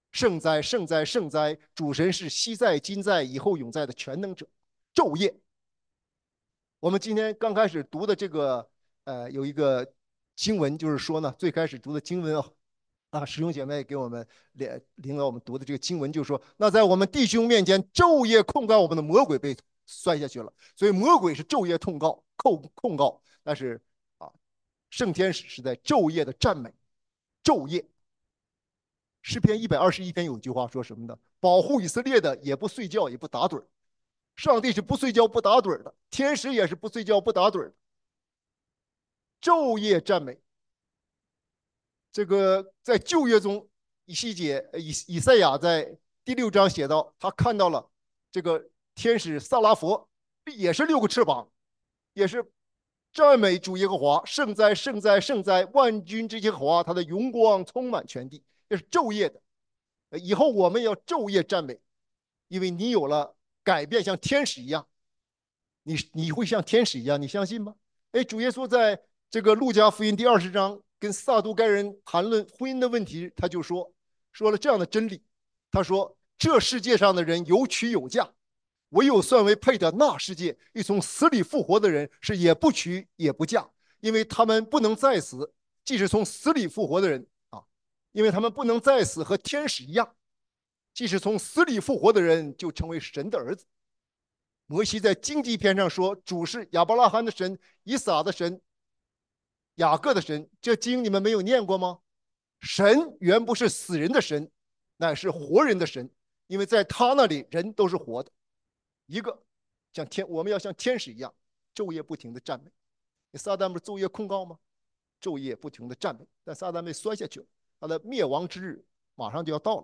圣哉，圣哉，圣哉！主神是昔在、今在、以后永在的全能者。昼夜，我们今天刚开始读的这个，呃，有一个经文，就是说呢，最开始读的经文啊，啊，师兄姐妹给我们领领导我们读的这个经文，就是说，那在我们弟兄面前昼夜控告我们的魔鬼被摔下去了，所以魔鬼是昼夜控告、控控告，但是啊，圣天使是在昼夜的赞美，昼夜。诗篇一百二十一篇有句话说什么呢？保护以色列的也不睡觉也不打盹，上帝是不睡觉不打盹的，天使也是不睡觉不打盹的，昼夜赞美。这个在旧约中，以西结以以赛亚在第六章写到，他看到了这个天使萨拉佛，也是六个翅膀，也是赞美主耶和华，圣哉圣哉圣哉，万军之耶和华，他的荣光充满全地，这是昼夜的。以后我们要昼夜赞美，因为你有了改变，像天使一样，你你会像天使一样，你相信吗？哎，主耶稣在这个路加福音第二十章跟撒都该人谈论婚姻的问题，他就说说了这样的真理，他说这世界上的人有娶有嫁，唯有算为配的那世界一从死里复活的人是也不娶也不嫁，因为他们不能再死，即使从死里复活的人啊，因为他们不能再死，和天使一样，即使从死里复活的人就成为神的儿子。摩西在荆棘篇上说，主是亚伯拉罕的神，以撒的神，雅各的神。这经你们没有念过吗？神原不是死人的神，乃是活人的神，因为在他那里人都是活的。一个像天，我们要像天使一样，昼夜不停的赞美。撒旦不是昼夜控告吗？昼夜不停的赞美，但撒旦被摔下去了，他的灭亡之日马上就要到了。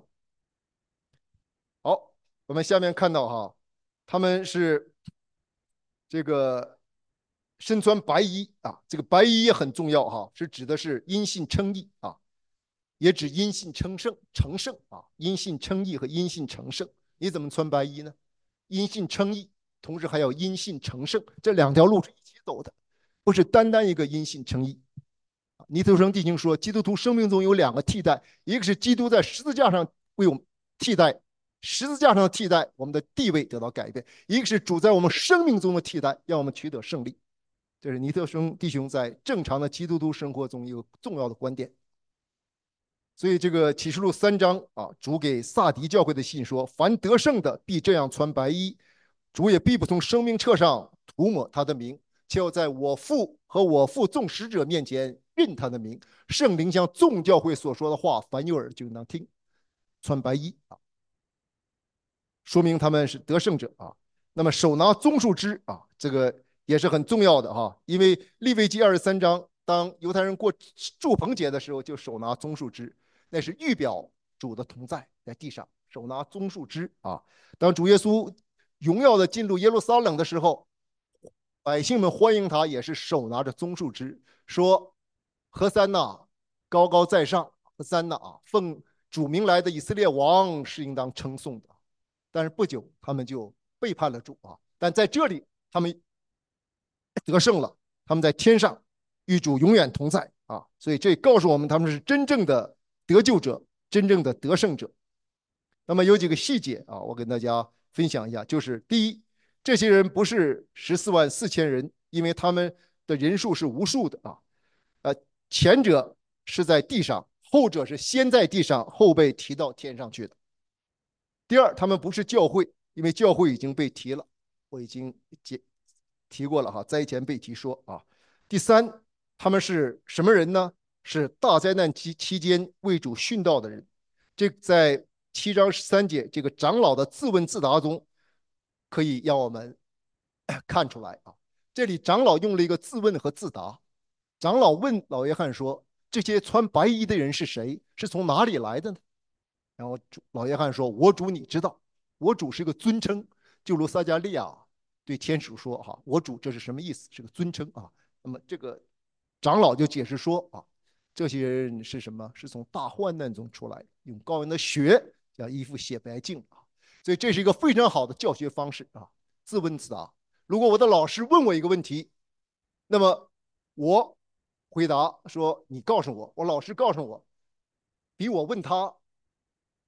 好，我们下面看到哈，他们是这个身穿白衣啊，这个白衣也很重要哈，是指的是因信称义啊，也指因信称圣成圣啊，因信称义和因信成圣。你怎么穿白衣呢？因信称义，同时还要因信成圣，这两条路是一起走的，不是单单一个因信称义。尼特生弟兄说，基督徒生命中有两个替代，一个是基督在十字架上为我们替代，十字架上的替代，我们的地位得到改变；一个是主在我们生命中的替代，让我们取得胜利。这是尼特生弟兄在正常的基督徒生活中一个重要的观点。所以这个启示录三章啊，主给撒狄教会的信说：凡得胜的必这样穿白衣，主也必不从生命册上涂抹他的名，且要在我父和我父众使者面前认他的名。圣灵向众教会所说的话，凡有耳就应当听。穿白衣啊，说明他们是得胜者啊。那么手拿棕树枝啊，这个也是很重要的哈，因为利未记二十三章，当犹太人过祝棚节的时候，就手拿棕树枝，那是预表主的同在，在地上手拿棕树枝啊。当主耶稣荣耀的进入耶路撒冷的时候，百姓们欢迎他，也是手拿着棕树枝，说：何塞那，高高在上，何塞那啊，奉主名来的以色列王是应当称颂的。但是不久，他们就背叛了主啊。但在这里，他们得胜了，他们在天上与主永远同在啊。所以这告诉我们，他们是真正的得救者，真正的得胜者。那么有几个细节啊，我跟大家分享一下。就是第一，这些人不是十四万四千人，因为他们的人数是无数的啊。呃，前者是在地上，后者是先在地上，后被提到天上去的。第二，他们不是教会，因为教会已经被提了，我已经提过了哈，灾前被提说啊。第三，他们是什么人呢？是大灾难期期间为主殉道的人。这在七章十三节这个长老的自问自答中，可以让我们看出来啊。这里长老用了一个自问和自答。长老问老约翰说：“这些穿白衣的人是谁？是从哪里来的呢？”然后老约翰说：“我主你知道。”我主是个尊称，就如撒加利亚对天使说：“哈，我主这是什么意思？是个尊称啊。”那么这个长老就解释说：“啊，这些人是什么？是从大患难中出来，用羔羊的血将衣服洗白净啊。”所以这是一个非常好的教学方式啊，自问自答。如果我的老师问我一个问题，那么我回答说：“你告诉我。”我老师告诉我，比我问他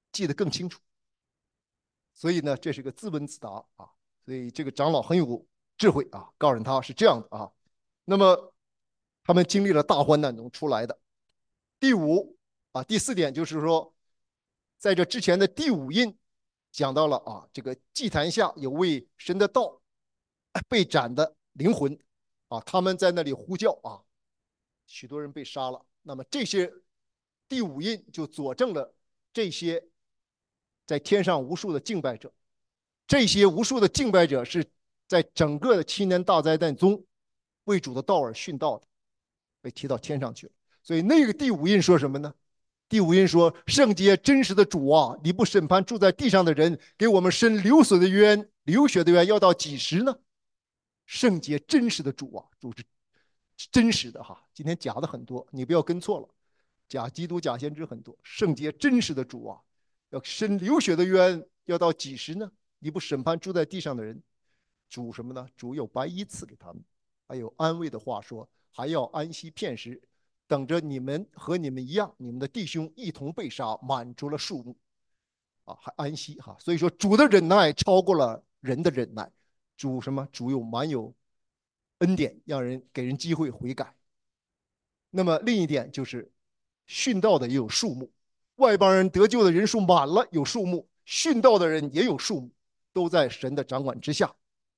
记得更清楚。所以呢，这是个自问自答啊。所以这个长老很有智慧啊，告诉他是这样的啊。那么他们经历了大患难中出来的。第五啊，第四点就是说，在这之前的第五印讲到了啊，这个祭坛下有为神的道被斩的灵魂啊，他们在那里呼叫啊，许多人被杀了。那么这些第五印就佐证了这些在天上无数的敬拜者，这些无数的敬拜者是在整个的七年大灾难中为主的道而殉道的，被提到天上去了。所以那个第五印说什么呢？第五印说：圣洁真实的主啊，你不审判住在地上的人，给我们伸流水的冤、流血的冤，要到几时呢？圣洁真实的主啊，主是真实的哈。今天假的很多，你不要跟错了。假基督、假先知很多。圣洁真实的主啊，要伸流血的冤，要到几时呢？你不审判住在地上的人，主什么呢？主有白衣赐给他们，还有安慰的话说，还要安息片时，等着你们和你们一样，你们的弟兄一同被杀，满足了数目啊，还安息哈。所以说，主的忍耐超过了人的忍耐。主什么？主有满有恩典，让人给人机会悔改。那么另一点就是殉道的也有数目，外邦人得救的人数满了，有数目；殉道的人也有数目，都在神的掌管之下。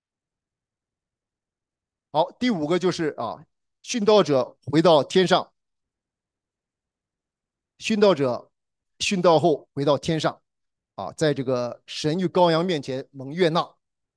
好，第五个就是啊，殉道者回到天上，殉道者殉道后回到天上，啊，在这个神与羔羊面前蒙悦纳。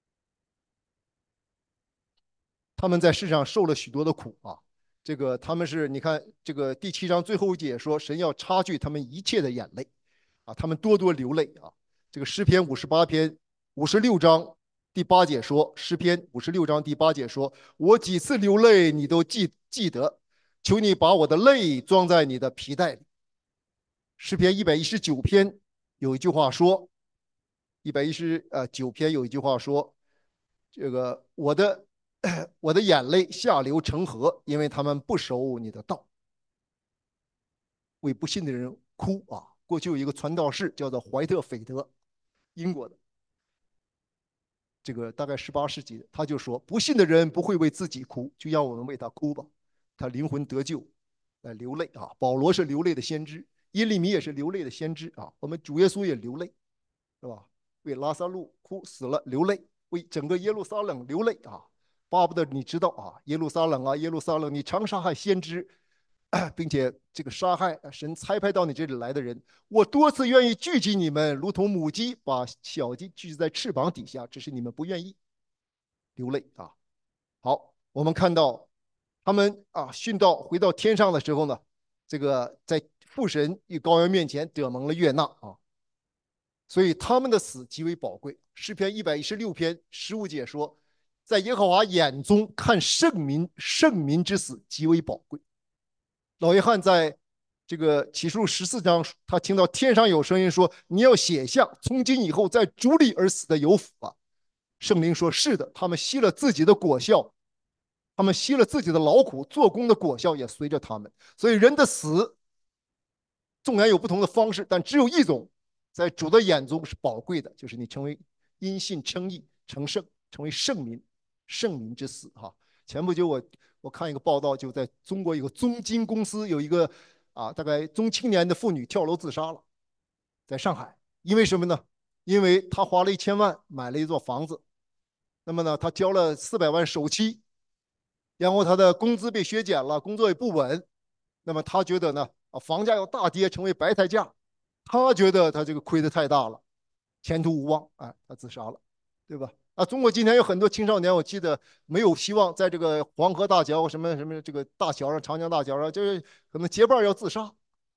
他们在世上受了许多的苦啊，这个他们是你看这个第七章最后一节说，神要擦去他们一切的眼泪。啊，他们多多流泪啊。这个诗篇五十八篇五十六章第八节说，诗篇五十六章第八节说，我几次流泪，你都记记得，求你把我的泪装在你的皮带里。诗篇一百一十九篇有一句话说，一百一十呃九篇有一句话说，这个我的我的眼泪下流成河，因为他们不守你的道，为不信的人哭啊。过去有一个传道士叫做怀特斐德，英国的，这个大概十八世纪的，他就说，不信的人不会为自己哭，就让我们为他哭吧，他灵魂得救，来流泪啊。保罗是流泪的先知，耶利米也是流泪的先知啊。我们主耶稣也流泪，是吧？为拉萨路哭死了流泪，为整个耶路撒冷流泪啊。巴不得你知道啊，耶路撒冷啊，耶路撒冷，你常杀害先知，并且这个杀害神差派到你这里来的人，我多次愿意聚集你们，如同母鸡把小鸡聚集在翅膀底下，只是你们不愿意，流泪啊。好，我们看到他们啊殉道回到天上的时候呢，这个在父神与羔羊面前得蒙了悦纳啊，所以他们的死极为宝贵。诗篇一百一十六篇十五节说，在耶和华眼中看圣民圣民之死极为宝贵。老约翰在这个启示录十四章，他听到天上有声音说：“你要写下，从今以后在主里而死的有福啊。”圣灵说：“是的，他们吸了自己的果效，他们吸了自己的劳苦，做工的果效也随着他们。所以人的死，纵然有不同的方式，但只有一种，在主的眼中是宝贵的，就是你成为因信称义、成圣，成为圣民，圣民之死哈。前不久我我看一个报道，就在中国有个中金公司有一个啊，大概中青年的妇女跳楼自杀了，在上海，因为什么呢？因为她花了一千万买了一座房子，那么呢，她交了四百万首期，然后她的工资被削减了，工作也不稳，那么她觉得呢，啊，房价要大跌，成为白菜价，她觉得她这个亏得太大了，前途无望，哎，她自杀了，对吧？啊，中国今天有很多青少年，我记得没有希望在这个黄河大桥什么什么这个大桥上、长江大桥上，就是可能结伴要自杀。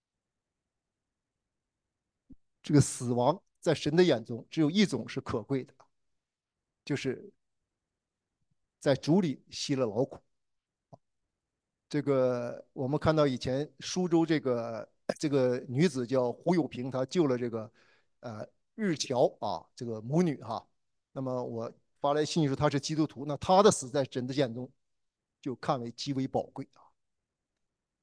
这个死亡在神的眼中只有一种是可贵的，就是在主里吸了劳苦。这个我们看到以前苏州这个这个女子叫胡友平，她救了这个呃日侨啊这个母女哈。那么我发来信息说她是基督徒，那她的死在神的眼中就看为极为宝贵啊。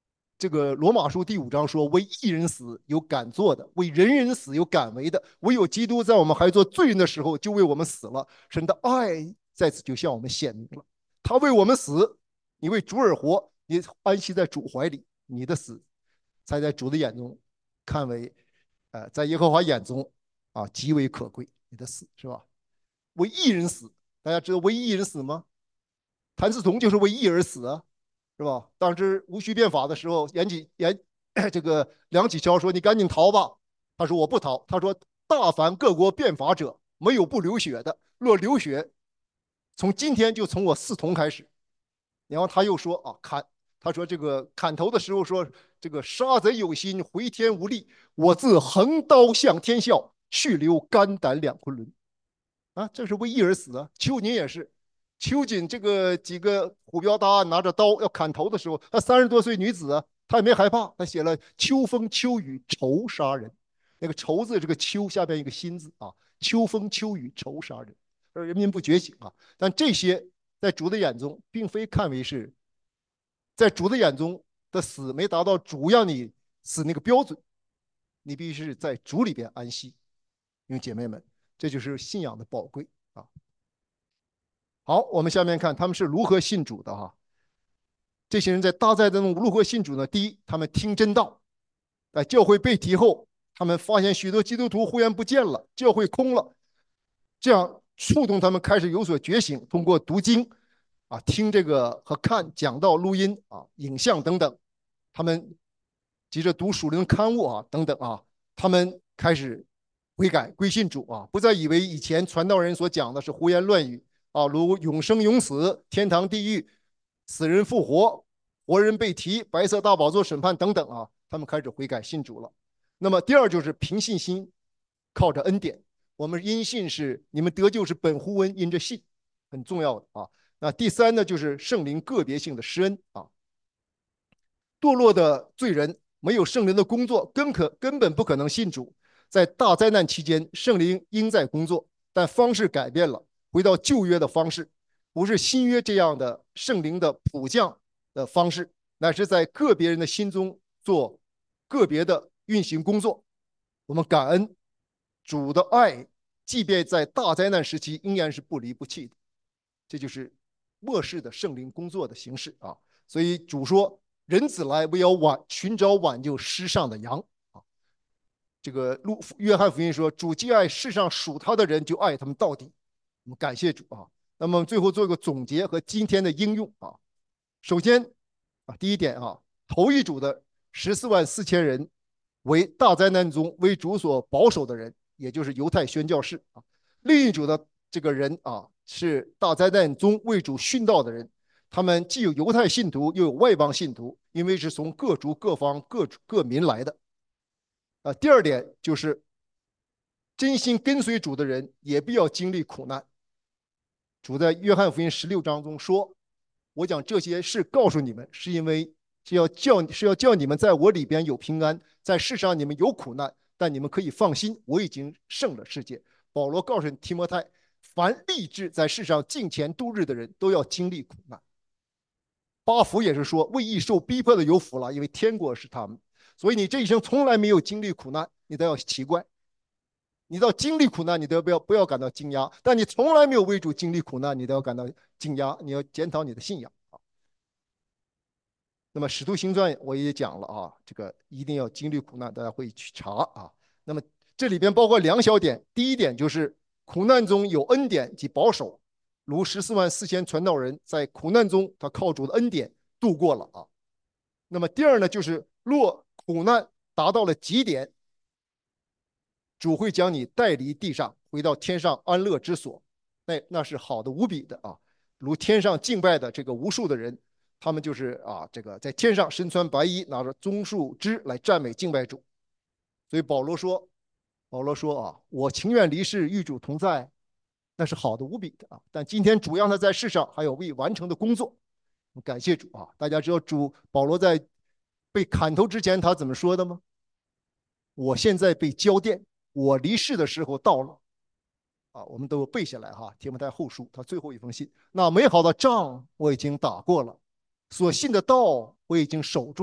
这个罗马书第五章说，为一人死有敢做的，为人人死有敢为的，唯有基督在我们还做罪人的时候就为我们死了。神的爱在此就向我们显明了，他为我们死，你为主而活，你安息在主怀里，你的死才在主的眼中看为，呃，在耶和华眼中啊极为可贵。你的死是吧？为一人死，大家知道为一人死吗？谭嗣同就是为义而死啊，是吧？当时戊戌变法的时候，严启严这个梁启超说：“你赶紧逃吧。”他说：“我不逃。”他说：“大凡各国变法者，没有不流血的。若流血，从今天就从我嗣同开始。”然后他又说：“啊，砍。”他说：“这个砍头的时候说，这个杀贼有心，回天无力。我自横刀向天笑，去留肝胆两昆仑。”啊，这是为义而死啊！秋瑾也是，秋瑾这个几个虎标大案拿着刀要砍头的时候，他三十多岁女子啊，她也没害怕，她写了“秋风秋雨愁杀人”，那个“愁”字这个“秋”下边一个心字啊，秋风秋雨愁杀人，而人民不觉醒啊。但这些在主的眼中，并非看为是，在主的眼中的死没达到主要你死那个标准，你必须是在主里边安息。因为姐妹们，这就是信仰的宝贵啊。好，我们下面看他们是如何信主的哈。这些人在大灾当中如何信主呢？第一，他们听真道，在教会被提后，他们发现许多基督徒忽然不见了，教会空了，这样触动他们开始有所觉醒，通过读经啊、听这个和看讲道、录音啊、影像等等，他们急着读属灵刊物啊等等啊，他们开始悔改归信主啊，不再以为以前传道人所讲的是胡言乱语啊，如永生永死、天堂地狱、死人复活、活人被提、白色大宝座审判等等啊，他们开始悔改信主了。那么第二就是凭信心，靠着恩典。我们因信是你们得救是本乎恩，因着信，很重要的啊。那第三呢，就是圣灵个别性的施恩啊。堕落的罪人没有圣灵的工作，根可根本不可能信主。在大灾难期间，圣灵应在工作，但方式改变了，回到旧约的方式，不是新约这样的圣灵的普降的方式，乃是在个别人的心中做个别的运行工作。我们感恩主的爱，即便在大灾难时期，仍然是不离不弃的。这就是末世的圣灵工作的形式啊。所以主说：“人子来，为要挽寻找挽救失丧的羊。”啊，这个路约翰福音说：“主既爱世上属他的人，就爱他们到底。”我们感谢主啊。那么最后做一个总结和今天的应用啊。首先啊，第一点啊，头一组的十四万四千人为大灾难中为主所保守的人，也就是犹太宣教士啊。另一组的这个人啊，是大灾难中为主殉道的人，他们既有犹太信徒，又有外邦信徒，因为是从各族各方各各民来的。啊，第二点就是真心跟随主的人也必要经历苦难。主在约翰福音十六章中说：“我讲这些事告诉你们，是因为是要叫是要叫你们在我里边有平安，在世上你们有苦难，但你们可以放心，我已经胜了世界。”保罗告诉提摩太，凡立志在世上敬虔度日的人都要经历苦难。八福也是说，为义受逼迫的有福了，因为天国是他们。所以你这一生从来没有经历苦难，你都要奇怪。你到经历苦难，你都要不要不要感到惊讶；但你从来没有为主经历苦难，你都要感到惊讶。你要检讨你的信仰啊。那么《使徒行传》我也讲了啊，这个一定要经历苦难，大家会去查啊。那么这里边包括两小点，第一点就是苦难中有恩典及保守，如十四万四千传道人在苦难中，他靠主的恩典度过了啊。那么第二呢，就是若苦难达到了极点，主会将你带离地上，回到天上安乐之所，那那是好的无比的啊！如天上敬拜的这个无数的人，他们就是啊，这个在天上身穿白衣，拿着棕树枝来赞美敬拜主。所以保罗说，保罗说啊，我情愿离世与主同在，那是好的无比的啊！但今天主让他在世上还有未完成的工作，感谢主啊！大家知道主保罗在被砍头之前他怎么说的吗？我现在被交电。我离世的时候到了，啊，我们都背下来哈。提摩太后书他最后一封信，那美好的仗我已经打过了，所信的道我已经守住了，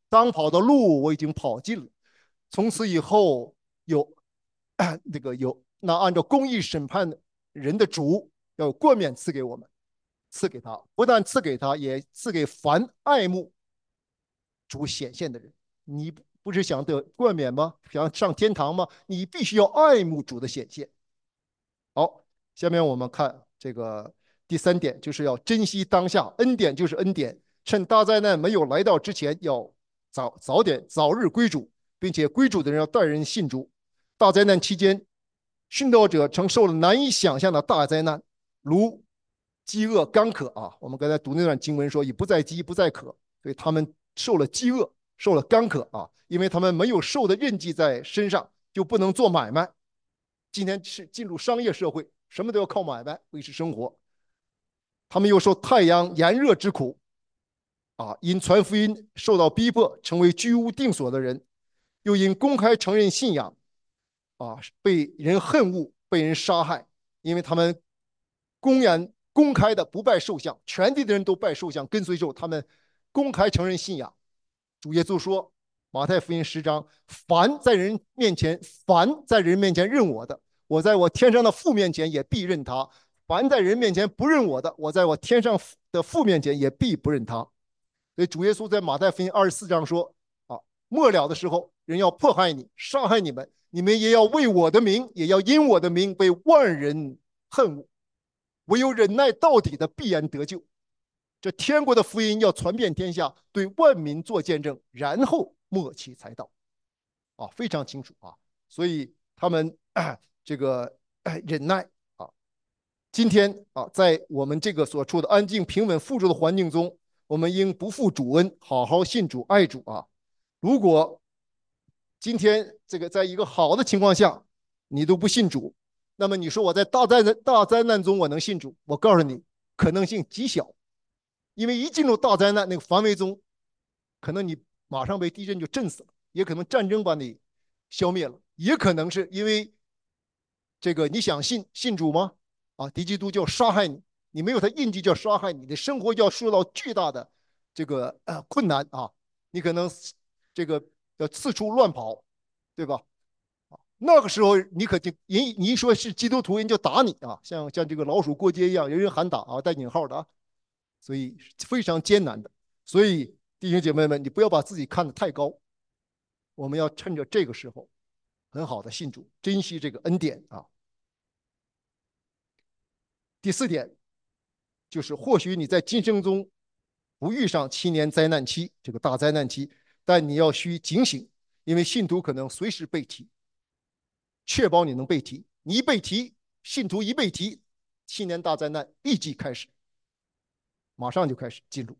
当跑的路我已经跑尽了，从此以后有那个有那按照公义审判人的主要有冠冕赐给我们，赐给他，不但赐给他，也赐给凡爱慕主显现的人。你不是想得冠冕吗？想上天堂吗？你必须要爱慕主的显现。好，下面我们看这个第三点，就是要珍惜当下，恩典就是恩典，趁大灾难没有来到之前，要早早点早日归主，并且归主的人要带人信主。大灾难期间，殉道者承受了难以想象的大灾难，如饥饿、干渴啊。我们刚才读那段经文说，已不再饥，不再渴，所以他们受了饥饿，受了干渴啊，因为他们没有受的印记在身上，就不能做买卖。今天是进入商业社会，什么都要靠买卖维持生活。他们又受太阳炎热之苦啊，因传福音受到逼迫，成为居无定所的人，又因公开承认信仰啊，被人恨恶，被人杀害，因为他们公然公开的不拜兽像，全地的人都拜兽像，跟随之后，他们公开承认信仰。主耶稣说，马太福音十章，凡在人面前，凡在人面前认我的，我在我天上的父面前也必认他；凡在人面前不认我的，我在我天上的父面前也必不认他。所以主耶稣在马太福音二十四章说：啊，末了的时候，人要迫害你，杀害你们，你们也要为我的名，也要因我的名被万人恨恶。唯有忍耐到底的，必然得救。这天国的福音要传遍天下，对万民做见证，然后末期才到。啊，非常清楚啊。所以他们、呃、这个、呃、忍耐啊。今天啊，在我们这个所处的安静、平稳、富足的环境中，我们应不负主恩，好好信主、爱主啊。如果今天这个在一个好的情况下，你都不信主，那么你说我在大灾难大灾难中我能信主？我告诉你，可能性极小。因为一进入大灾难那个范围中，可能你马上被地震就震死了，也可能战争把你消灭了，也可能是因为这个你想信信主吗？啊，敌基督就要杀害你，你没有他印记就要杀害你，的生活要受到巨大的这个呃困难啊，你可能这个要四处乱跑，对吧？那个时候你可就人你一说是基督徒，人就打你啊，像像这个老鼠过街一样，人人喊打啊，带引号的啊。所以非常艰难的。所以弟兄姐妹们，你不要把自己看得太高，我们要趁着这个时候很好的信主，珍惜这个恩典啊。第四点就是，或许你在今生中不遇上七年灾难期这个大灾难期，但你要需警醒，因为信徒可能随时被提，确保你能被提。你一被提，信徒一被提，七年大灾难立即开始，马上就开始进入。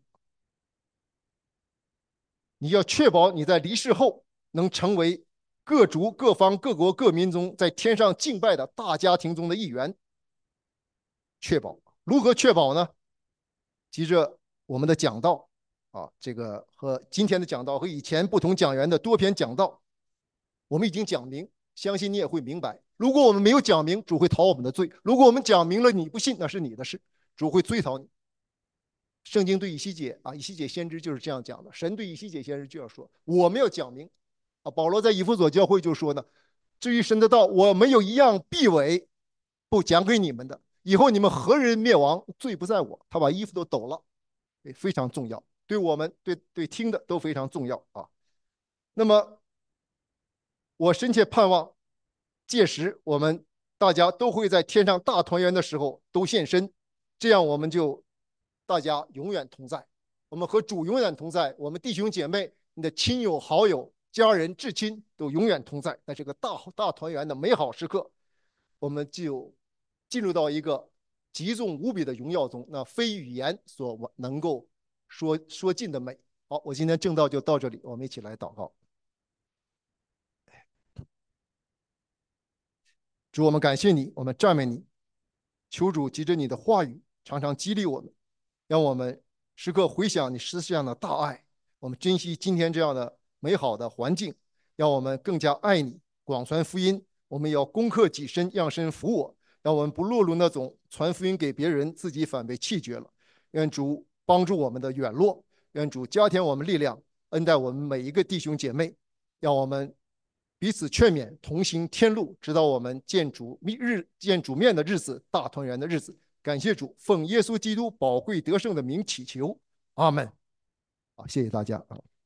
你要确保你在离世后能成为各族、各方、各国、各民中在天上敬拜的大家庭中的一员。确保如何确保呢？接着我们的讲道啊，这个和今天的讲道和以前不同讲员的多篇讲道，我们已经讲明，相信你也会明白。如果我们没有讲明，主会讨我们的罪；如果我们讲明了，你不信，那是你的事，主会追讨你。圣经对以西结啊，以西结先知就是这样讲的。神对以西结先知就要说：“我们要讲明啊。”保罗在以弗所教会就说呢：“至于神的道，我没有一样避讳不讲给你们的。以后你们何人灭亡，罪不在我。”他把衣服都抖了，非常重要，对我们对对听的都非常重要啊。那么我深切盼望，届时我们大家都会在天上大团圆的时候都现身，这样我们就大家永远同在，我们和主永远同在，我们弟兄姐妹、你的亲友好友、家人至亲都永远同在。在这个大大团圆的美好时刻，我们就进入到一个极重无比的荣耀中，那非语言所能够说说尽的美。好，我今天正道就到这里，我们一起来祷告。主，我们感谢你，我们赞美你，求主藉着你的话语常常激励我们，让我们时刻回想你实际上的大爱，我们珍惜今天这样的美好的环境，让我们更加爱你，广传福音。我们要攻克己身，让神服我，让我们不落入那种传福音给别人，自己反被弃绝了。愿主帮助我们的远落，愿主加添我们力量， 恩待我们每一个弟兄姐妹，让我们彼此劝勉，同行天路，直到我们见主日见主面的日子，大团圆的日子。感谢主，奉耶稣基督宝贵得胜的名祈求，阿门。好，谢谢大家啊。